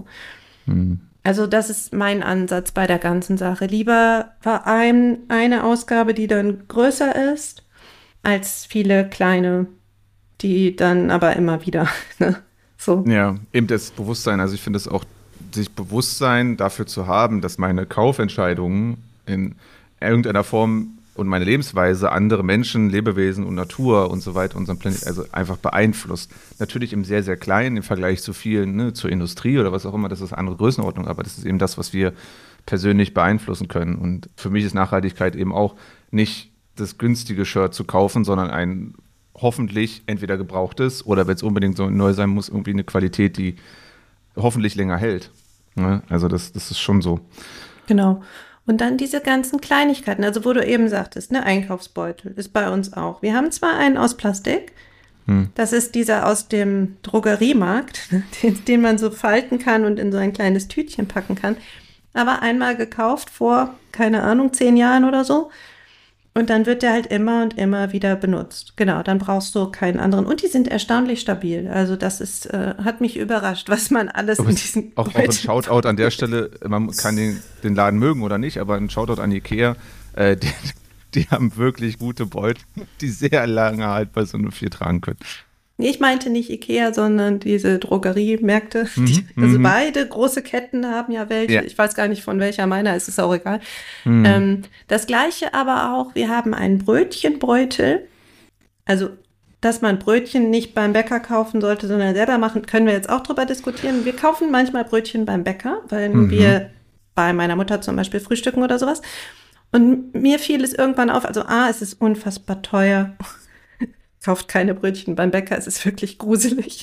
Also das ist mein Ansatz bei der ganzen Sache. Lieber eine Ausgabe, die dann größer ist, als viele kleine, die dann aber immer wieder So. Ja, eben das Bewusstsein. Also ich finde es auch, sich Bewusstsein dafür zu haben, dass meine Kaufentscheidungen in irgendeiner Form und meine Lebensweise andere Menschen, Lebewesen und Natur und so weiter, unseren Planet, also einfach beeinflusst. Natürlich im sehr, sehr kleinen im Vergleich zu vielen, ne, zur Industrie oder was auch immer, das ist eine andere Größenordnung, aber das ist eben das, was wir persönlich beeinflussen können. Und für mich ist Nachhaltigkeit eben auch nicht das günstige Shirt zu kaufen, sondern ein hoffentlich entweder gebrauchtes oder wenn es unbedingt so neu sein muss, irgendwie eine Qualität, die hoffentlich länger hält. Ne? Also das ist schon so. Genau. Und dann diese ganzen Kleinigkeiten, also wo du eben sagtest, ne, Einkaufsbeutel ist bei uns auch. Wir haben zwar einen aus Plastik, das ist dieser aus dem Drogeriemarkt, den man so falten kann und in so ein kleines Tütchen packen kann, aber einmal gekauft vor, keine Ahnung, 10 Jahren oder so. Und dann wird der halt immer und immer wieder benutzt. Genau, dann brauchst du keinen anderen. Und die sind erstaunlich stabil. Also das ist, hat mich überrascht, was man alles in diesen auch ein Shoutout an der Stelle, man kann den Laden mögen oder nicht, aber ein Shoutout an Ikea, die haben wirklich gute Beutel, die sehr lange halt bei so einem 4 tragen können. Ich meinte nicht Ikea, sondern diese Drogeriemärkte. Also beide große Ketten haben ja welche. Ja. Ich weiß gar nicht, von welcher meiner ist, es auch egal. Das Gleiche aber auch, wir haben einen Brötchenbeutel. Also, dass man Brötchen nicht beim Bäcker kaufen sollte, sondern selber machen, können wir jetzt auch drüber diskutieren. Wir kaufen manchmal Brötchen beim Bäcker, weil wir bei meiner Mutter zum Beispiel frühstücken oder sowas. Und mir fiel es irgendwann auf, also es ist unfassbar teuer. Kauft keine Brötchen beim Bäcker, es ist wirklich gruselig.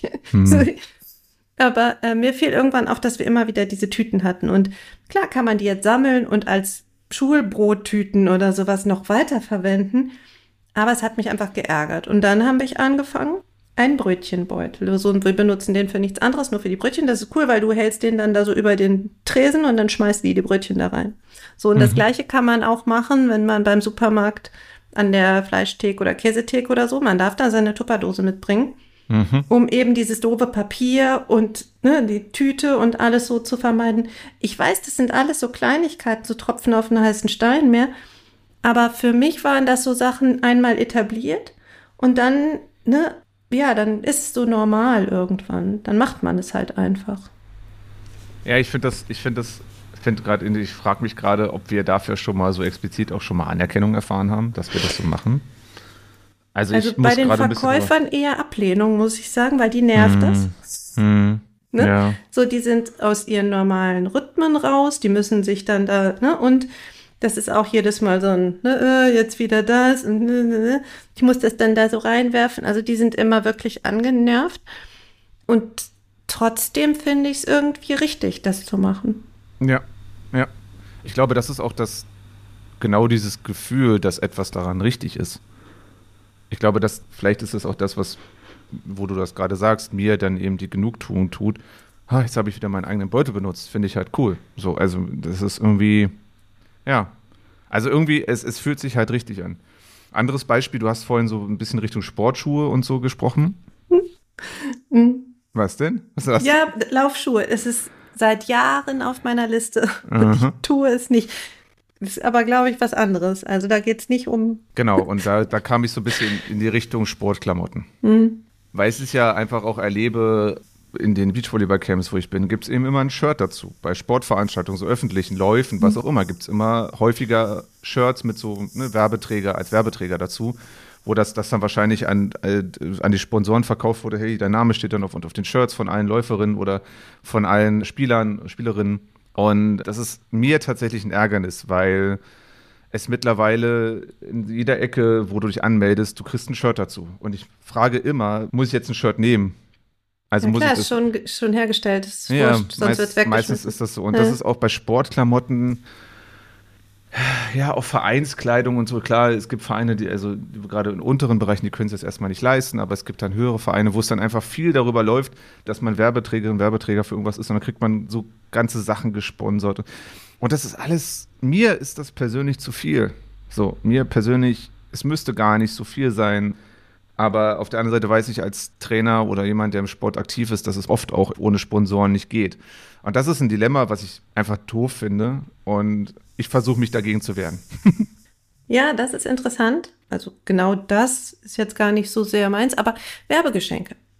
Aber mir fiel irgendwann auf, dass wir immer wieder diese Tüten hatten. Und klar kann man die jetzt sammeln und als Schulbrottüten oder sowas noch weiterverwenden. Aber es hat mich einfach geärgert. Und dann habe ich angefangen, einen Brötchenbeutel. So, und wir benutzen den für nichts anderes, nur für die Brötchen. Das ist cool, weil du hältst den dann da so über den Tresen und dann schmeißt die Brötchen da rein. So, und das Gleiche kann man auch machen, wenn man beim Supermarkt an der Fleischtheke oder Käsetheke oder so. Man darf da seine Tupperdose mitbringen, um eben dieses doofe Papier und die Tüte und alles so zu vermeiden. Ich weiß, das sind alles so Kleinigkeiten, so Tropfen auf einen heißen Stein mehr. Aber für mich waren das so Sachen einmal etabliert und dann, dann ist es so normal irgendwann. Dann macht man es halt einfach. Ja, ich frage mich gerade, ob wir dafür schon mal so explizit auch schon mal Anerkennung erfahren haben, dass wir das so machen. Also ich bei den Verkäufern eher Ablehnung, muss ich sagen, weil die nervt das. Ja. So, die sind aus ihren normalen Rhythmen raus, die müssen sich dann da, und das ist auch jedes Mal so ein, jetzt wieder das und ich muss das dann da so reinwerfen. Also die sind immer wirklich angenervt und trotzdem finde ich es irgendwie richtig, das zu machen. Ja. Ich glaube, das ist auch genau dieses Gefühl, dass etwas daran richtig ist. Ich glaube, vielleicht ist es auch das, wo du das gerade sagst, mir dann eben die Genugtuung tut. Jetzt habe ich wieder meinen eigenen Beutel benutzt, finde ich halt cool. So, also das ist irgendwie, also irgendwie, es fühlt sich halt richtig an. Anderes Beispiel, du hast vorhin so ein bisschen Richtung Sportschuhe und so gesprochen. Was denn? Was ist das? Ja, Laufschuhe. Es ist seit Jahren auf meiner Liste und ich tue es nicht. Das ist aber, glaube ich, was anderes. Also da geht es nicht um... Genau, und da kam ich so ein bisschen in die Richtung Sportklamotten. Weil ich es ja einfach auch erlebe, in den Beachvolleyball-Camps, wo ich bin, gibt es eben immer ein Shirt dazu. Bei Sportveranstaltungen, so öffentlichen Läufen, was auch immer, gibt es immer häufiger Shirts mit so Werbeträger als Werbeträger dazu, wo das dann wahrscheinlich an die Sponsoren verkauft wurde, hey, dein Name steht dann auf den Shirts von allen Läuferinnen oder von allen Spielern, Spielerinnen. Und das ist mir tatsächlich ein Ärgernis, weil es mittlerweile in jeder Ecke, wo du dich anmeldest, du kriegst ein Shirt dazu. Und ich frage immer, muss ich jetzt ein Shirt nehmen? Also klar, ist schon hergestellt, ist wurscht, sonst wird es weggeschmissen. Meistens ist das so. Und das ist auch bei Sportklamotten, auch Vereinskleidung und so. Klar, es gibt Vereine, die gerade in unteren Bereichen, die können es jetzt erstmal nicht leisten, aber es gibt dann höhere Vereine, wo es dann einfach viel darüber läuft, dass man Werbeträgerin, Werbeträger für irgendwas ist und dann kriegt man so ganze Sachen gesponsert. Und das ist alles, mir ist das persönlich zu viel. So, mir persönlich, es müsste gar nicht so viel sein. Aber auf der anderen Seite weiß ich als Trainer oder jemand, der im Sport aktiv ist, dass es oft auch ohne Sponsoren nicht geht. Und das ist ein Dilemma, was ich einfach doof finde. Und ich versuche mich dagegen zu wehren. Ja, das ist interessant. Also genau das ist jetzt gar nicht so sehr meins. Aber Werbegeschenke.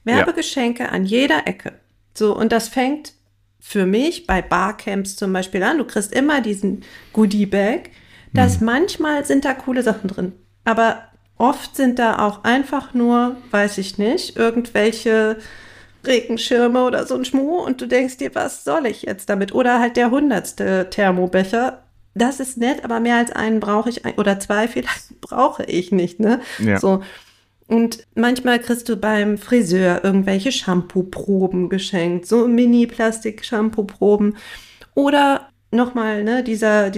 Werbegeschenke an jeder Ecke. So, und das fängt für mich bei Barcamps zum Beispiel an. Du kriegst immer diesen Goodie-Bag, dass manchmal sind da coole Sachen drin. Aber oft sind da auch einfach nur, weiß ich nicht, irgendwelche Regenschirme oder so ein Schmuh und du denkst dir, was soll ich jetzt damit? Oder halt der 100. Thermobecher. Das ist nett, aber mehr als einen brauche ich, oder 2 vielleicht brauche ich nicht, ne? Ja. So. Und manchmal kriegst du beim Friseur irgendwelche Shampoo-Proben geschenkt, so Mini-Plastik-Shampoo-Proben. Oder nochmal, ne, diese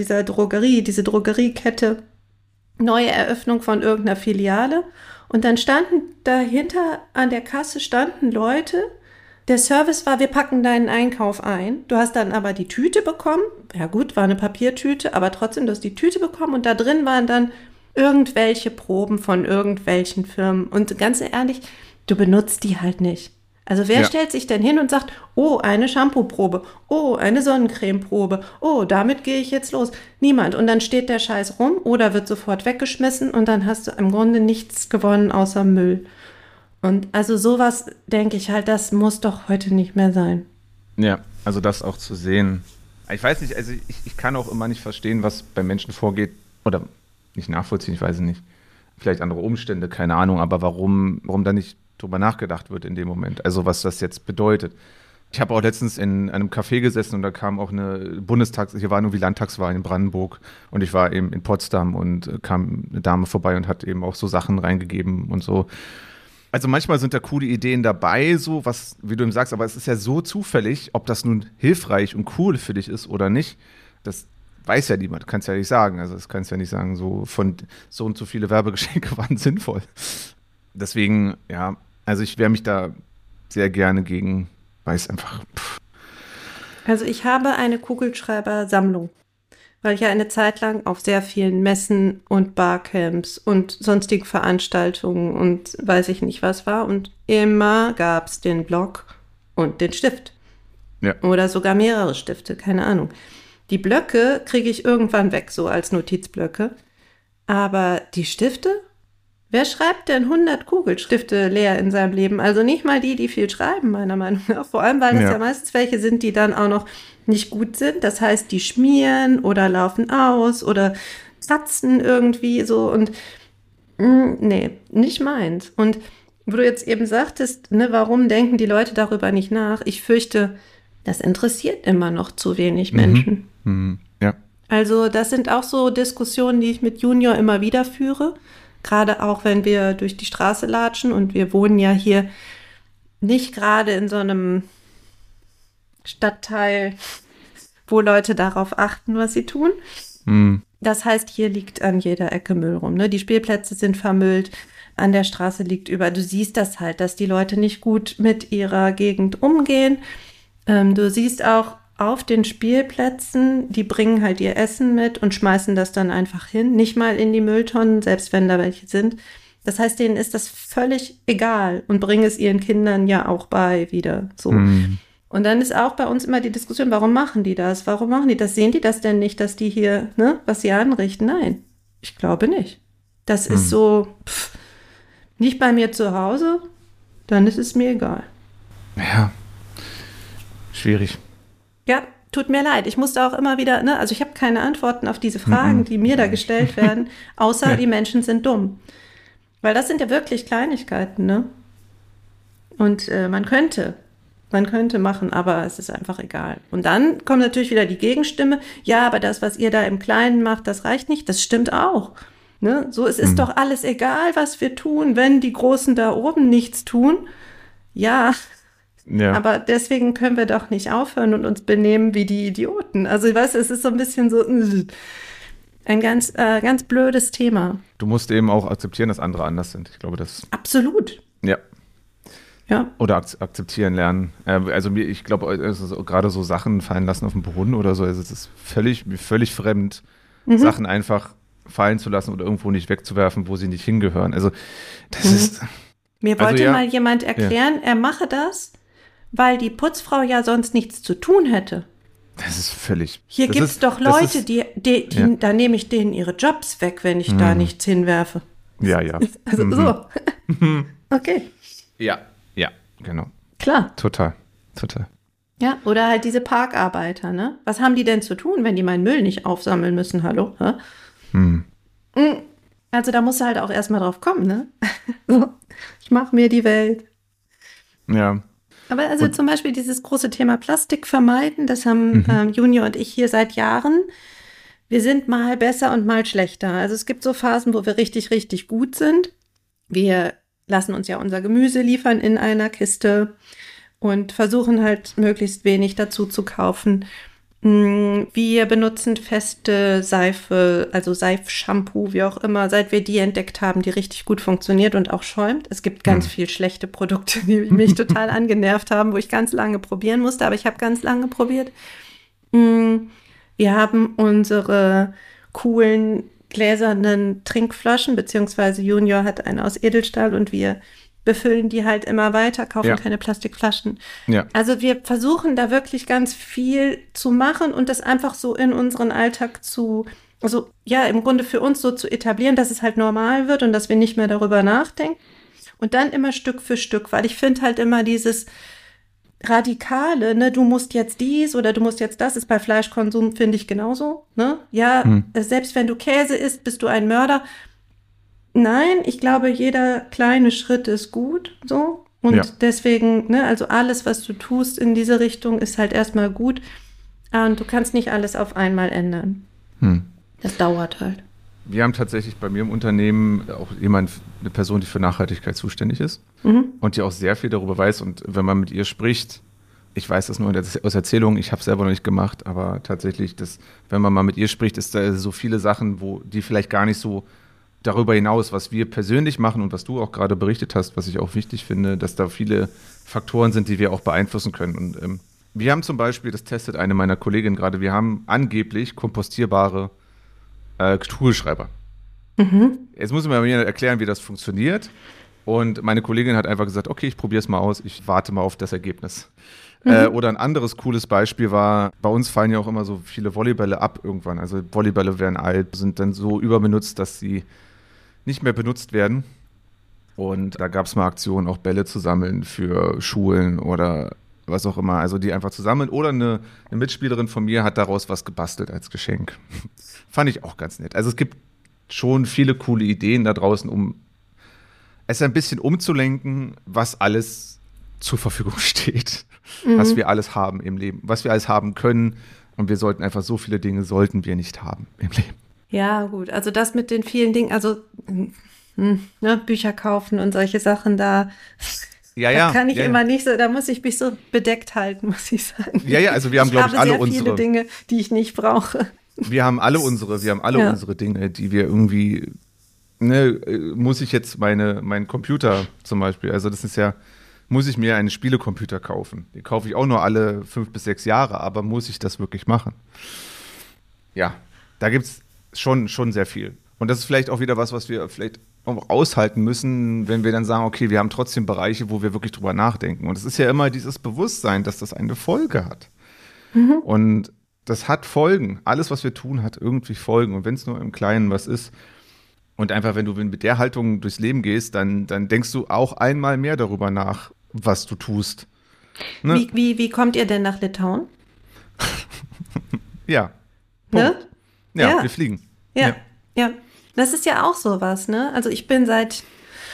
Drogeriekette, neue Eröffnung von irgendeiner Filiale. Und dann standen dahinter an der Kasse Leute. Der Service war, wir packen deinen Einkauf ein. Du hast dann aber die Tüte bekommen. Ja gut, war eine Papiertüte, aber trotzdem, du hast die Tüte bekommen und da drin waren dann irgendwelche Proben von irgendwelchen Firmen. Und ganz ehrlich, du benutzt die halt nicht. Also wer stellt sich denn hin und sagt, oh, eine Shampoo-Probe, oh, eine Sonnencreme-Probe, oh, damit gehe ich jetzt los. Niemand. Und dann steht der Scheiß rum oder wird sofort weggeschmissen und dann hast du im Grunde nichts gewonnen außer Müll. Und also sowas, denke ich halt, das muss doch heute nicht mehr sein. Ja, also das auch zu sehen. Ich weiß nicht, also ich kann auch immer nicht verstehen, was bei Menschen vorgeht oder nicht nachvollziehen, ich weiß es nicht. Vielleicht andere Umstände, keine Ahnung, aber warum da nicht drüber nachgedacht wird in dem Moment. Also was das jetzt bedeutet. Ich habe auch letztens in einem Café gesessen und da kam auch eine hier war irgendwie Landtagswahl in Brandenburg und ich war eben in Potsdam und kam eine Dame vorbei und hat eben auch so Sachen reingegeben und so. Also manchmal sind da coole Ideen dabei, so was, wie du eben sagst, aber es ist ja so zufällig, ob das nun hilfreich und cool für dich ist oder nicht. Das weiß ja niemand, kannst ja nicht sagen. Also das kannst ja nicht sagen, so von so und so viele Werbegeschenke waren sinnvoll. Deswegen, ja, also ich wehre mich da sehr gerne gegen, weil es einfach. Also ich habe eine Kugelschreiber-Sammlung, weil ich ja eine Zeit lang auf sehr vielen Messen und Barcamps und sonstigen Veranstaltungen und weiß ich nicht was war. Und immer gab es den Block und den Stift. Ja. Oder sogar mehrere Stifte, keine Ahnung. Die Blöcke kriege ich irgendwann weg, so als Notizblöcke. Aber die Stifte? Wer schreibt denn 100 Kugelstifte leer in seinem Leben? Also nicht mal die viel schreiben, meiner Meinung nach. Vor allem, weil das ja meistens welche sind, die dann auch noch nicht gut sind. Das heißt, die schmieren oder laufen aus oder kratzen irgendwie so. Und nee, nicht meins. Und wo du jetzt eben sagtest, ne, warum denken die Leute darüber nicht nach? Ich fürchte, das interessiert immer noch zu wenig Menschen. Ja. Also das sind auch so Diskussionen, die ich mit Junior immer wieder führe. Gerade auch, wenn wir durch die Straße latschen und wir wohnen ja hier nicht gerade in so einem Stadtteil, wo Leute darauf achten, was sie tun. Das heißt, hier liegt an jeder Ecke Müll rum. Ne? Die Spielplätze sind vermüllt, an der Straße liegt du siehst das halt, dass die Leute nicht gut mit ihrer Gegend umgehen. Du siehst auch auf den Spielplätzen, die bringen halt ihr Essen mit und schmeißen das dann einfach hin, nicht mal in die Mülltonnen, selbst wenn da welche sind. Das heißt, denen ist das völlig egal und bringen es ihren Kindern ja auch bei wieder. So. Und dann ist auch bei uns immer die Diskussion, warum machen die das? Warum machen die das? Sehen die das denn nicht, dass die hier, ne, was sie anrichten? Nein, ich glaube nicht. Das ist so, nicht bei mir zu Hause, dann ist es mir egal. Ja, schwierig. Ja, tut mir leid. Ich musste auch immer wieder, ne, also ich habe keine Antworten auf diese Fragen, die mir da gestellt werden, außer die Menschen sind dumm. Weil das sind ja wirklich Kleinigkeiten, ne? Und man könnte machen, aber es ist einfach egal. Und dann kommt natürlich wieder die Gegenstimme, ja, aber das, was ihr da im Kleinen macht, das reicht nicht. Das stimmt auch. Ne? So, es ist doch alles egal, was wir tun, wenn die Großen da oben nichts tun. Ja, aber deswegen können wir doch nicht aufhören und uns benehmen wie die Idioten. Also, ich weiß, es ist so ein bisschen so ein ganz blödes Thema. Du musst eben auch akzeptieren, dass andere anders sind. Ich glaube, das. Absolut. Ja. Ja. Oder akzeptieren lernen. Also ich glaube, gerade so Sachen fallen lassen auf den Boden oder so, also es ist völlig fremd, Sachen einfach fallen zu lassen oder irgendwo nicht wegzuwerfen, wo sie nicht hingehören. Also das ist. Mir wollte mal jemand erklären, er mache das, weil die Putzfrau ja sonst nichts zu tun hätte. Das ist völlig. Hier gibt es doch Leute, die da nehme ich denen ihre Jobs weg, wenn ich da nichts hinwerfe. Ja. Also so. Okay. Ja, Genau. Klar. Total. Ja, oder halt diese Parkarbeiter, ne? Was haben die denn zu tun, wenn die meinen Müll nicht aufsammeln müssen? Hallo? Also da musst du halt auch erstmal drauf kommen, ne? So, ich mache mir die Welt. Ja. Aber also zum Beispiel dieses große Thema Plastik vermeiden, das haben Junior und ich hier seit Jahren. Wir sind mal besser und mal schlechter. Also es gibt so Phasen, wo wir richtig, richtig gut sind. Wir lassen uns ja unser Gemüse liefern in einer Kiste und versuchen halt möglichst wenig dazu zu kaufen. Wir benutzen feste Seife, also Seifshampoo, wie auch immer, seit wir die entdeckt haben, die richtig gut funktioniert und auch schäumt. Es gibt ganz viel schlechte Produkte, die mich total angenervt haben, wo ich ganz lange probieren musste, aber ich habe ganz lange probiert. Wir haben unsere coolen gläsernen Trinkflaschen, beziehungsweise Junior hat eine aus Edelstahl und wir befüllen die halt immer weiter, kaufen keine Plastikflaschen. Ja. Also wir versuchen da wirklich ganz viel zu machen und das einfach so in unseren Alltag also ja, im Grunde für uns so zu etablieren, dass es halt normal wird und dass wir nicht mehr darüber nachdenken. Und dann immer Stück für Stück, weil ich finde halt immer dieses Radikale, ne, du musst jetzt dies oder du musst jetzt das, ist bei Fleischkonsum, finde ich, genauso. Ne? Ja, selbst wenn du Käse isst, bist du ein Mörder. Nein, ich glaube, jeder kleine Schritt ist gut, so. Und deswegen, ne, also alles, was du tust in diese Richtung, ist halt erstmal gut. Und du kannst nicht alles auf einmal ändern. Das dauert halt. Wir haben tatsächlich bei mir im Unternehmen auch eine Person, die für Nachhaltigkeit zuständig ist und die auch sehr viel darüber weiß. Und wenn man mit ihr spricht, ich weiß das nur aus Erzählungen, ich habe es selber noch nicht gemacht, aber tatsächlich, wenn man mal mit ihr spricht, ist da so viele Sachen, die vielleicht gar nicht so darüber hinaus, was wir persönlich machen und was du auch gerade berichtet hast, was ich auch wichtig finde, dass da viele Faktoren sind, die wir auch beeinflussen können. Und wir haben zum Beispiel, das testet eine meiner Kolleginnen gerade, wir haben angeblich kompostierbare Kugelschreiber. Jetzt muss mir erklären, wie das funktioniert. Und meine Kollegin hat einfach gesagt, okay, ich probiere es mal aus, ich warte mal auf das Ergebnis. Oder ein anderes cooles Beispiel war, bei uns fallen ja auch immer so viele Volleybälle ab irgendwann. Also Volleybälle werden alt, sind dann so überbenutzt, dass sie nicht mehr benutzt werden. Und da gab es mal Aktionen, auch Bälle zu sammeln für Schulen oder was auch immer. Also die einfach zu sammeln. Oder eine Mitspielerin von mir hat daraus was gebastelt als Geschenk. Fand ich auch ganz nett. Also es gibt schon viele coole Ideen da draußen, um es ein bisschen umzulenken, was alles zur Verfügung steht. Was wir alles haben im Leben, was wir alles haben können. Und wir sollten einfach so viele Dinge sollten wir nicht haben im Leben. Ja, gut. Also das mit den vielen Dingen, also Bücher kaufen und solche Sachen, da kann ich immer nicht so, da muss ich mich so bedeckt halten, muss ich sagen. Ja, also wir haben, glaube ich, alle unsere. Ich habe sehr viele Dinge, die ich nicht brauche. Wir haben alle unsere Dinge, die wir irgendwie, muss ich jetzt meinen Computer zum Beispiel, also das ist ja, muss ich mir einen Spielecomputer kaufen. Den kaufe ich auch nur alle 5 bis 6 Jahre, aber muss ich das wirklich machen? Ja, da gibt es schon sehr viel. Und das ist vielleicht auch wieder was wir vielleicht auch aushalten müssen, wenn wir dann sagen, okay, wir haben trotzdem Bereiche, wo wir wirklich drüber nachdenken. Und es ist ja immer dieses Bewusstsein, dass das eine Folge hat. Und das hat Folgen. Alles, was wir tun, hat irgendwie Folgen. Und wenn es nur im Kleinen was ist, und einfach, wenn du mit der Haltung durchs Leben gehst, dann denkst du auch einmal mehr darüber nach, was du tust. Ne? Wie kommt ihr denn nach Litauen? Ja. Ne? Ja, wir fliegen. Ja. Das ist ja auch sowas, ne? Also ich bin seit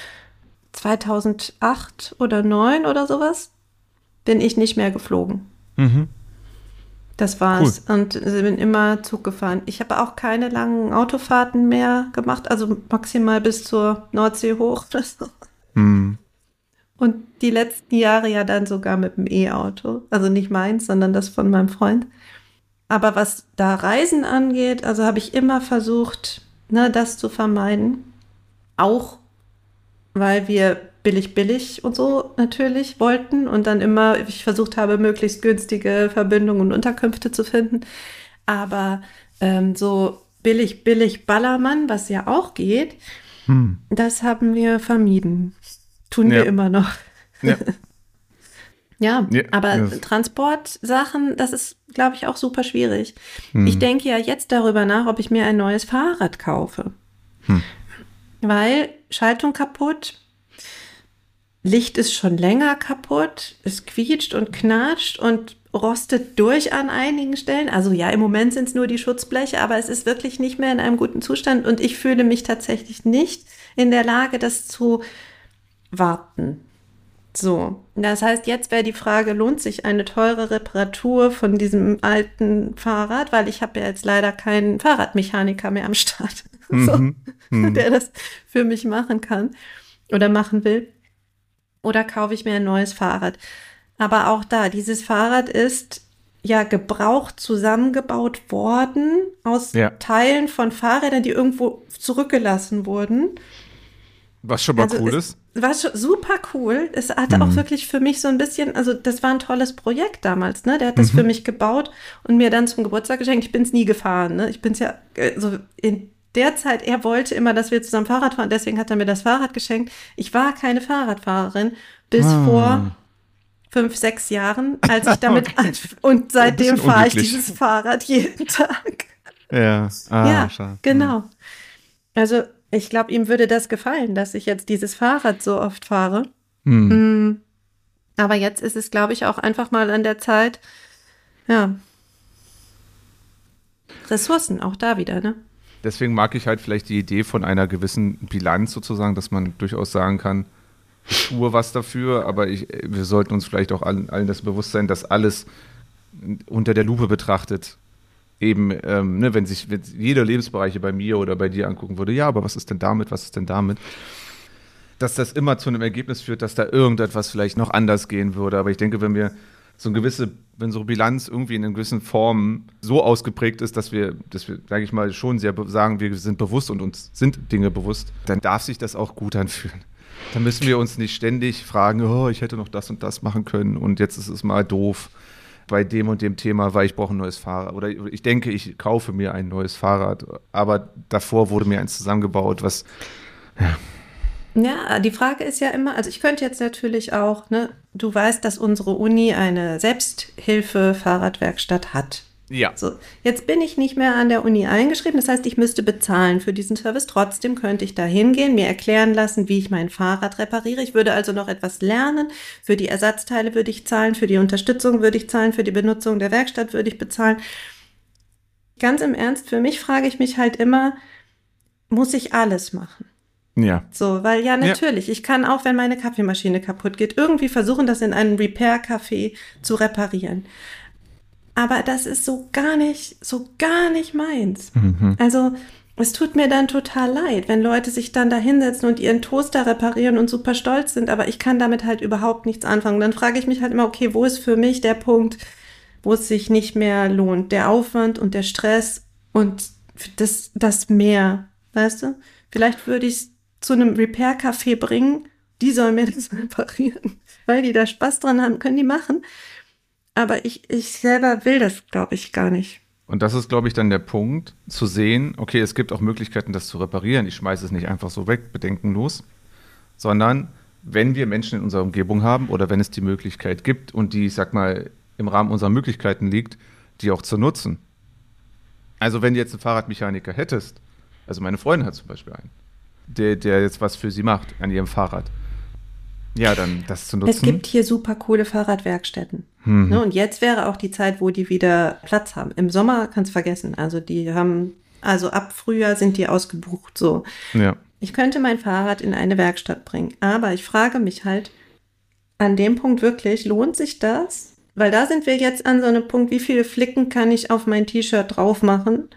2008 oder 2009 oder sowas, bin ich nicht mehr geflogen. Das war's. Cool. Und bin immer Zug gefahren. Ich habe auch keine langen Autofahrten mehr gemacht, also maximal bis zur Nordsee hoch oder so. Und die letzten Jahre ja dann sogar mit dem E-Auto. Also nicht meins, sondern das von meinem Freund. Aber was da Reisen angeht, also habe ich immer versucht, das zu vermeiden. Auch weil wir billig und so natürlich wollten und dann immer, ich versucht habe, möglichst günstige Verbindungen und Unterkünfte zu finden. Aber so billig Ballermann, was ja auch geht, das haben wir vermieden. Tun wir immer noch. Aber Transportsachen, das ist, glaube ich, auch super schwierig. Ich denke ja jetzt darüber nach, ob ich mir ein neues Fahrrad kaufe. Weil Schaltung kaputt, Licht ist schon länger kaputt, es quietscht und knatscht und rostet durch an einigen Stellen. Also ja, im Moment sind es nur die Schutzbleche, aber es ist wirklich nicht mehr in einem guten Zustand und ich fühle mich tatsächlich nicht in der Lage, das zu warten. So, das heißt, jetzt wäre die Frage, lohnt sich eine teure Reparatur von diesem alten Fahrrad, weil ich habe ja jetzt leider keinen Fahrradmechaniker mehr am Start, der das für mich machen kann oder machen will. Oder kaufe ich mir ein neues Fahrrad? Aber auch da, dieses Fahrrad ist ja gebraucht zusammengebaut worden aus Teilen von Fahrrädern, die irgendwo zurückgelassen wurden. Was schon mal cool ist. War schon super cool. Es hatte auch wirklich für mich so ein bisschen, also das war ein tolles Projekt damals, ne? Der hat das für mich gebaut und mir dann zum Geburtstag geschenkt. Ich bin es nie gefahren, ne? Ich bin es ja so in der Zeit, er wollte immer, dass wir zusammen Fahrrad fahren, deswegen hat er mir das Fahrrad geschenkt. Ich war keine Fahrradfahrerin bis vor 5, 6 Jahren, als ich damit und seitdem fahre ich dieses Fahrrad jeden Tag. Ja, schade. Genau. Also ich glaube, ihm würde das gefallen, dass ich jetzt dieses Fahrrad so oft fahre. Aber jetzt ist es, glaube ich, auch einfach mal an der Zeit, Ressourcen, auch da wieder, ne? Deswegen mag ich halt vielleicht die Idee von einer gewissen Bilanz sozusagen, dass man durchaus sagen kann, ich tue was dafür, aber wir sollten uns vielleicht auch allen das bewusst sein, dass alles unter der Lupe betrachtet, eben, wenn jeder Lebensbereiche bei mir oder bei dir angucken würde, ja, aber was ist denn damit, dass das immer zu einem Ergebnis führt, dass da irgendetwas vielleicht noch anders gehen würde. Aber ich denke, wenn so Bilanz irgendwie in einer gewissen Form so ausgeprägt ist, dass wir, sage ich mal, schon sehr sagen, wir sind bewusst und uns sind Dinge bewusst, dann darf sich das auch gut anfühlen. Dann müssen wir uns nicht ständig fragen, oh, ich hätte noch das und das machen können und jetzt ist es mal doof bei dem und dem Thema, weil ich brauche ein neues Fahrrad. Oder ich denke, ich kaufe mir ein neues Fahrrad, aber davor wurde mir eins zusammengebaut, was, Ja, die Frage ist ja immer, also ich könnte jetzt natürlich auch, ne, du weißt, dass unsere Uni eine Selbsthilfe-Fahrradwerkstatt hat. Ja. So, jetzt bin ich nicht mehr an der Uni eingeschrieben, das heißt, ich müsste bezahlen für diesen Service. Trotzdem könnte ich da hingehen, mir erklären lassen, wie ich mein Fahrrad repariere. Ich würde also noch etwas lernen. Für die Ersatzteile würde ich zahlen, für die Unterstützung würde ich zahlen, für die Benutzung der Werkstatt würde ich bezahlen. Ganz im Ernst, für mich frage ich mich halt immer, muss ich alles machen? Ja. So, weil natürlich, ich kann auch, wenn meine Kaffeemaschine kaputt geht, irgendwie versuchen, das in einem Repair-Café zu reparieren. Aber das ist so gar nicht meins. Also es tut mir dann total leid, wenn Leute sich dann da hinsetzen und ihren Toaster reparieren und super stolz sind, aber ich kann damit halt überhaupt nichts anfangen. Dann frage ich mich halt immer, okay, wo ist für mich der Punkt, wo es sich nicht mehr lohnt? Der Aufwand und der Stress und das mehr, weißt du? Vielleicht würde ich es zu einem Repair-Café bringen, die sollen mir das reparieren, weil die da Spaß dran haben, können die machen. Aber ich selber will das, glaube ich, gar nicht. Und das ist, glaube ich, dann der Punkt, zu sehen, okay, es gibt auch Möglichkeiten, das zu reparieren. Ich schmeiße es nicht einfach so weg, bedenkenlos, sondern wenn wir Menschen in unserer Umgebung haben oder wenn es die Möglichkeit gibt und die, ich sag mal, im Rahmen unserer Möglichkeiten liegt, die auch zu nutzen. Also wenn du jetzt einen Fahrradmechaniker hättest, also meine Freundin hat zum Beispiel einen, der jetzt was für sie macht an ihrem Fahrrad. Ja, dann das zu nutzen. Es gibt hier super coole Fahrradwerkstätten. Ne, und jetzt wäre auch die Zeit, wo die wieder Platz haben. Im Sommer kannst du vergessen. Also ab Frühjahr sind die ausgebucht. So. Ja. Ich könnte mein Fahrrad in eine Werkstatt bringen. Aber ich frage mich halt an dem Punkt wirklich, lohnt sich das? Weil da sind wir jetzt an so einem Punkt, wie viele Flicken kann ich auf mein T-Shirt drauf machen?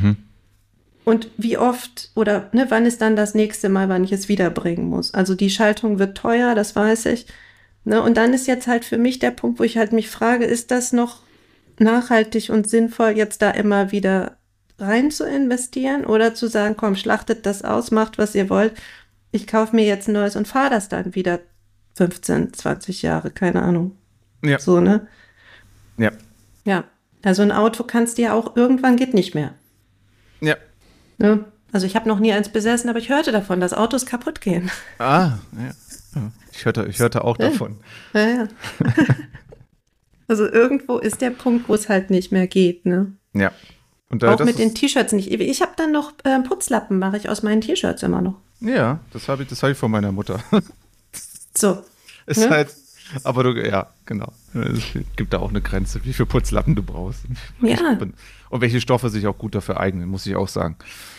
Und wie oft oder wann ist dann das nächste Mal, wann ich es wiederbringen muss? Also die Schaltung wird teuer, das weiß ich. Ne? Und dann ist jetzt halt für mich der Punkt, wo ich halt mich frage, ist das noch nachhaltig und sinnvoll, jetzt da immer wieder rein zu investieren oder zu sagen, komm, schlachtet das aus, macht, was ihr wollt. Ich kaufe mir jetzt ein neues und fahre das dann wieder 15, 20 Jahre, keine Ahnung. Ja. So, ne? Ja. Ja, also ein Auto kannst du ja auch, irgendwann geht nicht mehr. Ja. Ne? Also ich habe noch nie eins besessen, aber ich hörte davon, dass Autos kaputt gehen. Ja. Ich hörte auch davon. Ja. Also irgendwo ist der Punkt, wo es halt nicht mehr geht, ne? Ja. Und auch mit den T-Shirts nicht. Ich habe dann noch Putzlappen, mache ich aus meinen T-Shirts immer noch. Ja, das hab ich von meiner Mutter. So. Ist Ne? halt, aber ja, genau. Es gibt da auch eine Grenze, wie viel Putzlappen du brauchst. Ja. Und welche Stoffe sich auch gut dafür eignen, muss ich auch sagen.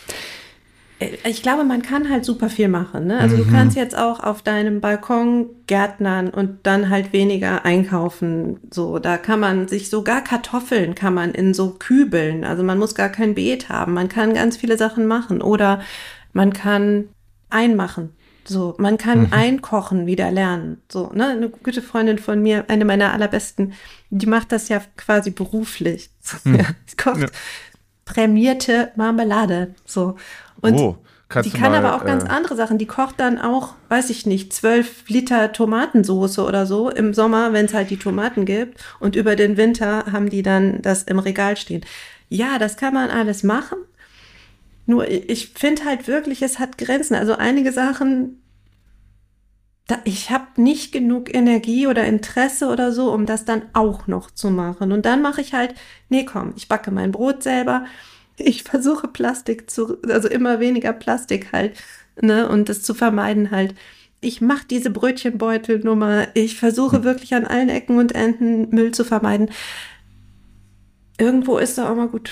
Ich glaube, man kann halt super viel machen. Ne? Also du kannst jetzt auch auf deinem Balkon gärtnern und dann halt weniger einkaufen. So, da kann man sich sogar Kartoffeln kann man in so Kübeln. Also man muss gar kein Beet haben. Man kann ganz viele Sachen machen. Oder man kann einmachen. So, man kann einkochen wieder lernen. So, ne? Eine gute Freundin von mir, eine meiner allerbesten, die macht das ja quasi beruflich. So, ja, sie kocht prämierte Marmelade. So. Und die kann aber auch ganz andere Sachen. Die kocht dann auch, weiß ich nicht, 12 Liter Tomatensoße oder so im Sommer, wenn es halt die Tomaten gibt. Und über den Winter haben die dann das im Regal stehen. Ja, das kann man alles machen. Nur ich finde halt wirklich, es hat Grenzen. Also einige Sachen, ich habe nicht genug Energie oder Interesse oder so, um das dann auch noch zu machen. Und dann mache ich halt, nee, komm, ich backe mein Brot selber. Ich versuche also immer weniger Plastik halt, ne, und das zu vermeiden halt. Ich mache diese Brötchenbeutelnummer. Ich versuche wirklich an allen Ecken und Enden Müll zu vermeiden. Irgendwo ist da auch mal gut.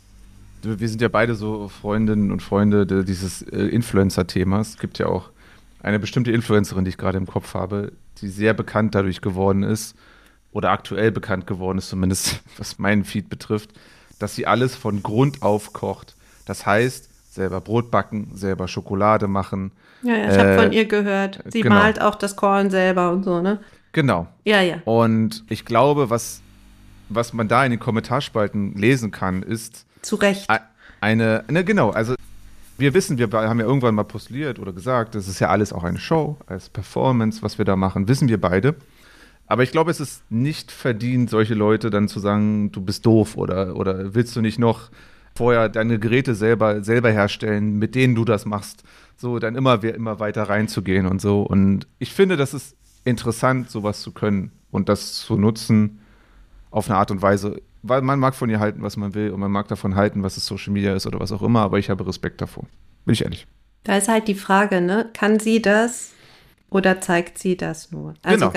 Wir sind ja beide so Freundinnen und Freunde dieses Influencer-Themas. Es gibt ja auch eine bestimmte Influencerin, die ich gerade im Kopf habe, die sehr bekannt dadurch geworden ist, oder aktuell bekannt geworden ist, zumindest was meinen Feed betrifft, dass sie alles von Grund auf kocht. Das heißt, selber Brot backen, selber Schokolade machen. Ja, ich habe von ihr gehört. Sie malt auch das Korn selber und so, ne? Genau. Ja. Und ich glaube, was man da in den Kommentarspalten lesen kann, ist zu Recht. Genau, also wir wissen, wir haben ja irgendwann mal postuliert oder gesagt, das ist ja alles auch eine Show, als Performance, was wir da machen, wissen wir beide. Aber ich glaube, es ist nicht verdient, solche Leute dann zu sagen, du bist doof oder willst du nicht noch vorher deine Geräte selber herstellen, mit denen du das machst, so dann immer weiter reinzugehen und so. Und ich finde, das ist interessant, sowas zu können und das zu nutzen auf eine Art und Weise, weil man mag von ihr halten, was man will und man mag davon halten, was es Social Media ist oder was auch immer, aber ich habe Respekt davor. Bin ich ehrlich. Da ist halt die Frage, ne, kann sie das oder zeigt sie das nur? Also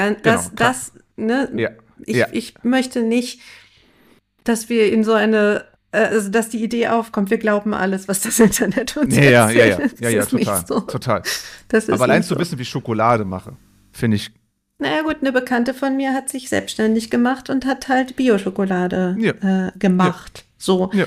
ne? Ja. Ich möchte nicht, dass wir in so eine, also dass die Idee aufkommt, wir glauben alles, was das Internet uns erzählt. Ja, total. Aber allein zu wissen, wie ich Schokolade mache, finde ich. Naja gut, eine Bekannte von mir hat sich selbstständig gemacht und hat halt Bio-Schokolade gemacht. Ja. So. Ja.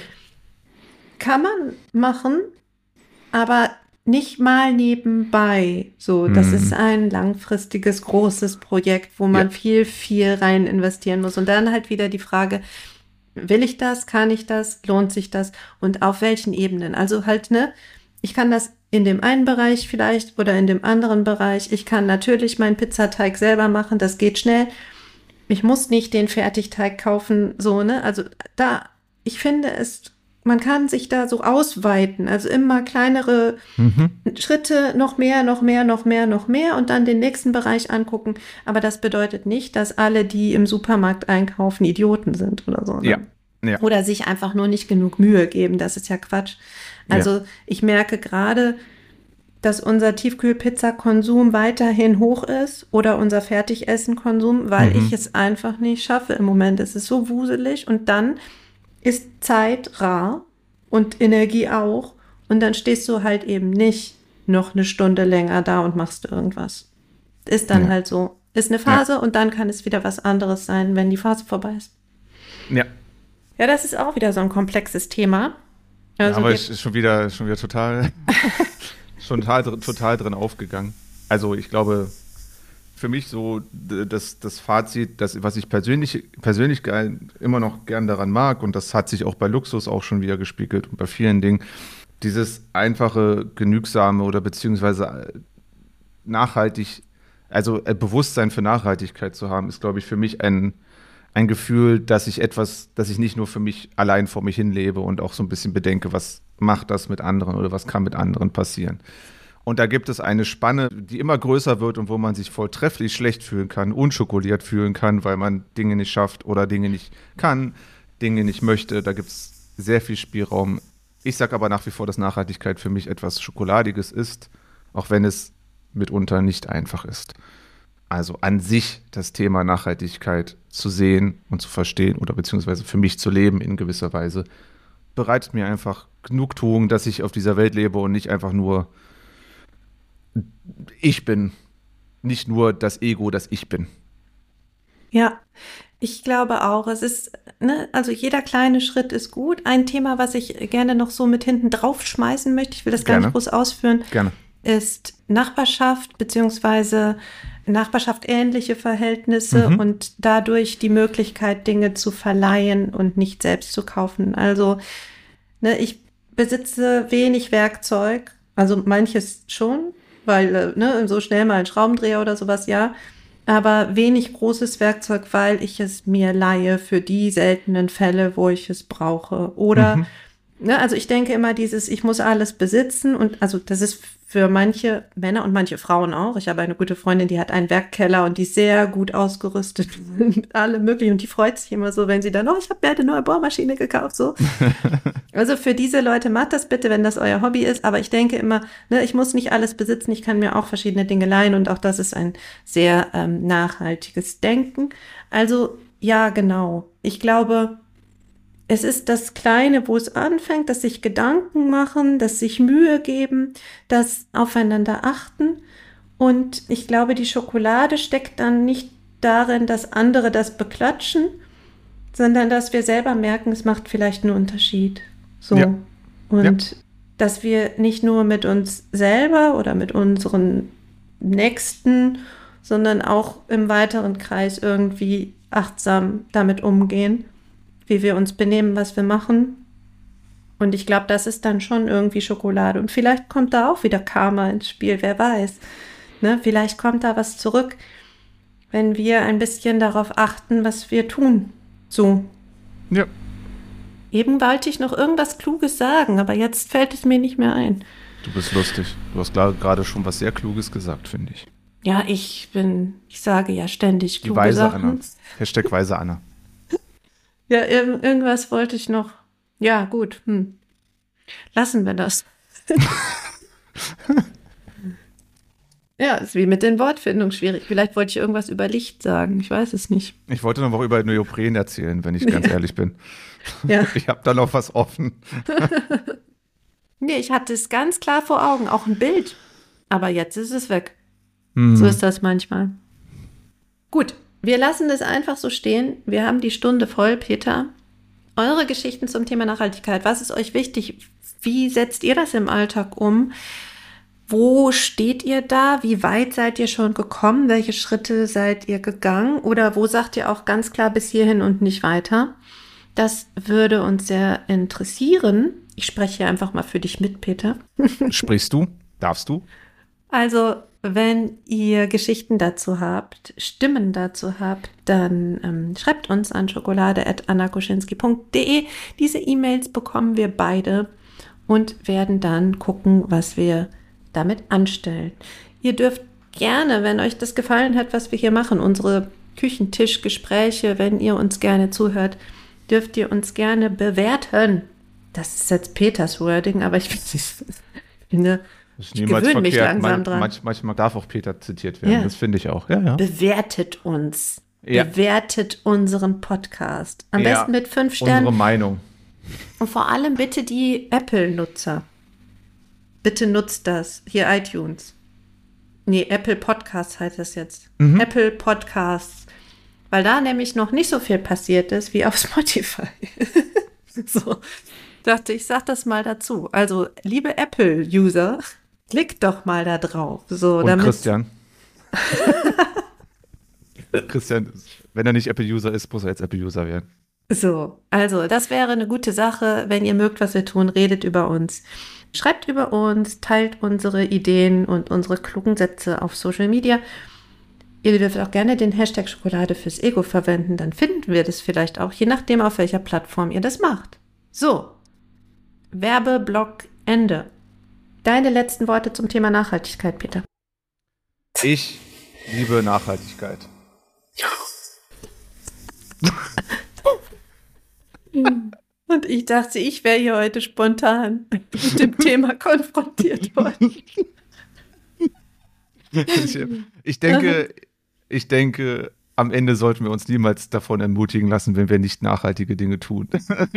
Kann man machen, aber nicht mal nebenbei. So, das ist ein langfristiges, großes Projekt, wo man viel rein investieren muss. Und dann halt wieder die Frage, will ich das, kann ich das, lohnt sich das und auf welchen Ebenen? Also halt, ne, ich kann das in dem einen Bereich vielleicht oder in dem anderen Bereich. Ich kann natürlich meinen Pizzateig selber machen, das geht schnell. Ich muss nicht den Fertigteig kaufen, so, ne? Also ich finde man kann sich da so ausweiten, also immer kleinere Schritte, noch mehr und dann den nächsten Bereich angucken. Aber das bedeutet nicht, dass alle, die im Supermarkt einkaufen, Idioten sind oder so. Ne? Ja. Oder sich einfach nur nicht genug Mühe geben. Das ist ja Quatsch. Also ich merke gerade, dass unser Tiefkühlpizza-Konsum weiterhin hoch ist oder unser Fertigessen-Konsum, weil ich es einfach nicht schaffe im Moment. Es ist so wuselig und dann ist Zeit rar und Energie auch. Und dann stehst du halt eben nicht noch eine Stunde länger da und machst irgendwas. Ist dann halt so. Ist eine Phase und dann kann es wieder was anderes sein, wenn die Phase vorbei ist. Ja. Ja, das ist auch wieder so ein komplexes Thema. Also aber es ist schon wieder total drin aufgegangen. Also ich glaube, für mich so das Fazit, was ich persönlich immer noch gern daran mag, und das hat sich auch bei Luxus auch schon wieder gespiegelt und bei vielen Dingen, dieses einfache, genügsame oder beziehungsweise nachhaltig, also Bewusstsein für Nachhaltigkeit zu haben, ist, glaube ich, für mich ein Gefühl, dass ich nicht nur für mich allein vor mich hin lebe und auch so ein bisschen bedenke, was macht das mit anderen oder was kann mit anderen passieren. Und da gibt es eine Spanne, die immer größer wird und wo man sich vortrefflich schlecht fühlen kann, unschokoliert fühlen kann, weil man Dinge nicht schafft oder Dinge nicht kann, Dinge nicht möchte. Da gibt es sehr viel Spielraum. Ich sage aber nach wie vor, dass Nachhaltigkeit für mich etwas Schokoladiges ist, auch wenn es mitunter nicht einfach ist. also an sich das Thema Nachhaltigkeit zu sehen und zu verstehen oder beziehungsweise für mich zu leben in gewisser Weise, bereitet mir einfach Genugtuung, dass ich auf dieser Welt lebe und nicht einfach nur ich bin, nicht nur das Ego, das ich bin. Ja, ich glaube auch, es ist, ne, also jeder kleine Schritt ist gut. Ein Thema, was ich gerne noch so mit hinten drauf schmeißen möchte, ich will das gar nicht groß ausführen, ist Nachbarschaft beziehungsweise nachbarschaftsähnliche Verhältnisse und dadurch die Möglichkeit, Dinge zu verleihen und nicht selbst zu kaufen. Also, ne, ich besitze wenig Werkzeug, also manches schon, weil, ne, so schnell mal ein Schraubendreher oder sowas, ja, aber wenig großes Werkzeug, weil ich es mir leihe für die seltenen Fälle, wo ich es brauche. Oder, ne, also ich denke immer ich muss alles besitzen und also das ist für manche Männer und manche Frauen auch. Ich habe eine gute Freundin, die hat einen Werkkeller und die ist sehr gut ausgerüstet mit allem möglichen und die freut sich immer so, wenn sie dann, ich habe mir eine neue Bohrmaschine gekauft, so. Also für diese Leute macht das bitte, wenn das euer Hobby ist, aber ich denke immer, ne, ich muss nicht alles besitzen, ich kann mir auch verschiedene Dinge leihen und auch das ist ein sehr nachhaltiges Denken. Also ja, genau. Ich glaube, es ist das Kleine, wo es anfängt, dass sich Gedanken machen, dass sich Mühe geben, das aufeinander achten. Und ich glaube, die Schokolade steckt dann nicht darin, dass andere das beklatschen, sondern dass wir selber merken, es macht vielleicht einen Unterschied. So. Ja. Und dass wir nicht nur mit uns selber oder mit unseren Nächsten, sondern auch im weiteren Kreis irgendwie achtsam damit umgehen, wie wir uns benehmen, was wir machen. Und ich glaube, das ist dann schon irgendwie Schokolade. Und vielleicht kommt da auch wieder Karma ins Spiel, wer weiß. Ne? Vielleicht kommt da was zurück, wenn wir ein bisschen darauf achten, was wir tun. So. Ja. Eben wollte ich noch irgendwas Kluges sagen, aber jetzt fällt es mir nicht mehr ein. Du bist lustig. Du hast gerade schon was sehr Kluges gesagt, finde ich. Ja, ich sage ja ständig kluge Die weise Sachen. Anna. Hashtag weise Anna. Ja, irgendwas wollte ich noch. Ja, gut. Lassen wir das. Ja, ist wie mit den Wortfindungen schwierig. Vielleicht wollte ich irgendwas über Licht sagen. Ich weiß es nicht. Ich wollte noch über Neopren erzählen, wenn ich ganz ehrlich bin. Ja. Ich habe da noch was offen. Nee, ich hatte es ganz klar vor Augen. Auch ein Bild. Aber jetzt ist es weg. So ist das manchmal. Gut. Wir lassen es einfach so stehen. Wir haben die Stunde voll, Peter. Eure Geschichten zum Thema Nachhaltigkeit. Was ist euch wichtig? Wie setzt ihr das im Alltag um? Wo steht ihr da? Wie weit seid ihr schon gekommen? Welche Schritte seid ihr gegangen? Oder wo sagt ihr auch ganz klar bis hierhin und nicht weiter? Das würde uns sehr interessieren. Ich spreche hier einfach mal für dich mit, Peter. Sprichst du? Darfst du? Also, wenn ihr Geschichten dazu habt, Stimmen dazu habt, dann schreibt uns an schokolade@annakoschinski.de. Diese E-Mails bekommen wir beide und werden dann gucken, was wir damit anstellen. Ihr dürft gerne, wenn euch das gefallen hat, was wir hier machen, unsere Küchentischgespräche, wenn ihr uns gerne zuhört, dürft ihr uns gerne bewerten. Das ist jetzt Peters Wording, aber ich finde... Ich gewöhne mich langsam dran. Manchmal darf auch Peter zitiert werden, das finde ich auch. Ja. Bewertet uns. Ja. Bewertet unseren Podcast. Am besten mit 5 Sternen. Unsere Meinung. Und vor allem bitte die Apple-Nutzer. Bitte nutzt das. Hier iTunes. Nee, Apple Podcasts heißt das jetzt. Apple Podcasts. Weil da nämlich noch nicht so viel passiert ist wie auf Spotify. So. Dachte, ich sag das mal dazu. Also, liebe Apple-User, klickt doch mal da drauf. So, und damit Christian. Christian, wenn er nicht Apple-User ist, muss er jetzt Apple-User werden. So, also das wäre eine gute Sache. Wenn ihr mögt, was wir tun, redet über uns. Schreibt über uns, teilt unsere Ideen und unsere klugen Sätze auf Social Media. Ihr dürft auch gerne den Hashtag Schokolade fürs Ego verwenden, dann finden wir das vielleicht auch, je nachdem, auf welcher Plattform ihr das macht. So, Werbeblock Ende. Deine letzten Worte zum Thema Nachhaltigkeit, Peter. Ich liebe Nachhaltigkeit. Und ich dachte, ich wäre hier heute spontan mit dem Thema konfrontiert worden. Ich denke, ich denke, am Ende sollten wir uns niemals davon ermutigen lassen, wenn wir nicht nachhaltige Dinge tun.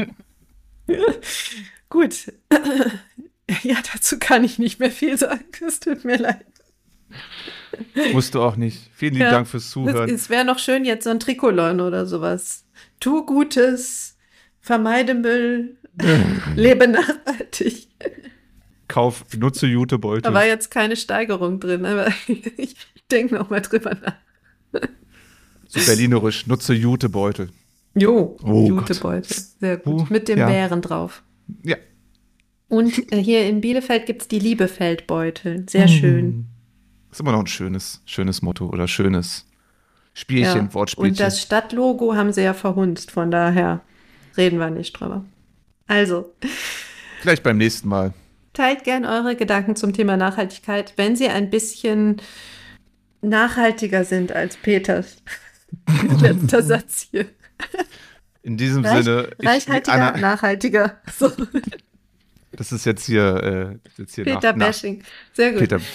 Gut. Ja, dazu kann ich nicht mehr viel sagen. Es tut mir leid. Musst du auch nicht. Vielen lieben Dank fürs Zuhören. Es wäre noch schön, jetzt so ein Trikolon oder sowas. Tu Gutes, vermeide Müll, lebe nachhaltig. Nutze Jutebeutel. Da war jetzt keine Steigerung drin, aber ich denke noch mal drüber nach. So berlinerisch, nutze Jutebeutel. Jutebeutel. Sehr gut. Mit dem Bären drauf. Ja. Und hier in Bielefeld gibt es die Liebefeldbeutel. Sehr schön. Ist immer noch ein schönes Motto oder schönes Spielchen, Wortspielchen. Und das Stadtlogo haben sie ja verhunzt, von daher reden wir nicht drüber. Also. Vielleicht beim nächsten Mal. Teilt gern eure Gedanken zum Thema Nachhaltigkeit, wenn sie ein bisschen nachhaltiger sind als Peters. Letzter Satz hier. In diesem Sinne. Reichhaltiger, nachhaltiger. So. Das ist jetzt hier Peter-Bashing. Sehr gut. Peter.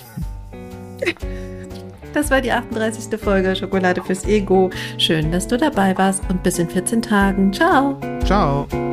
Das war die 38. Folge Schokolade fürs Ego. Schön, dass du dabei warst und bis in 14 Tagen. Ciao. Ciao.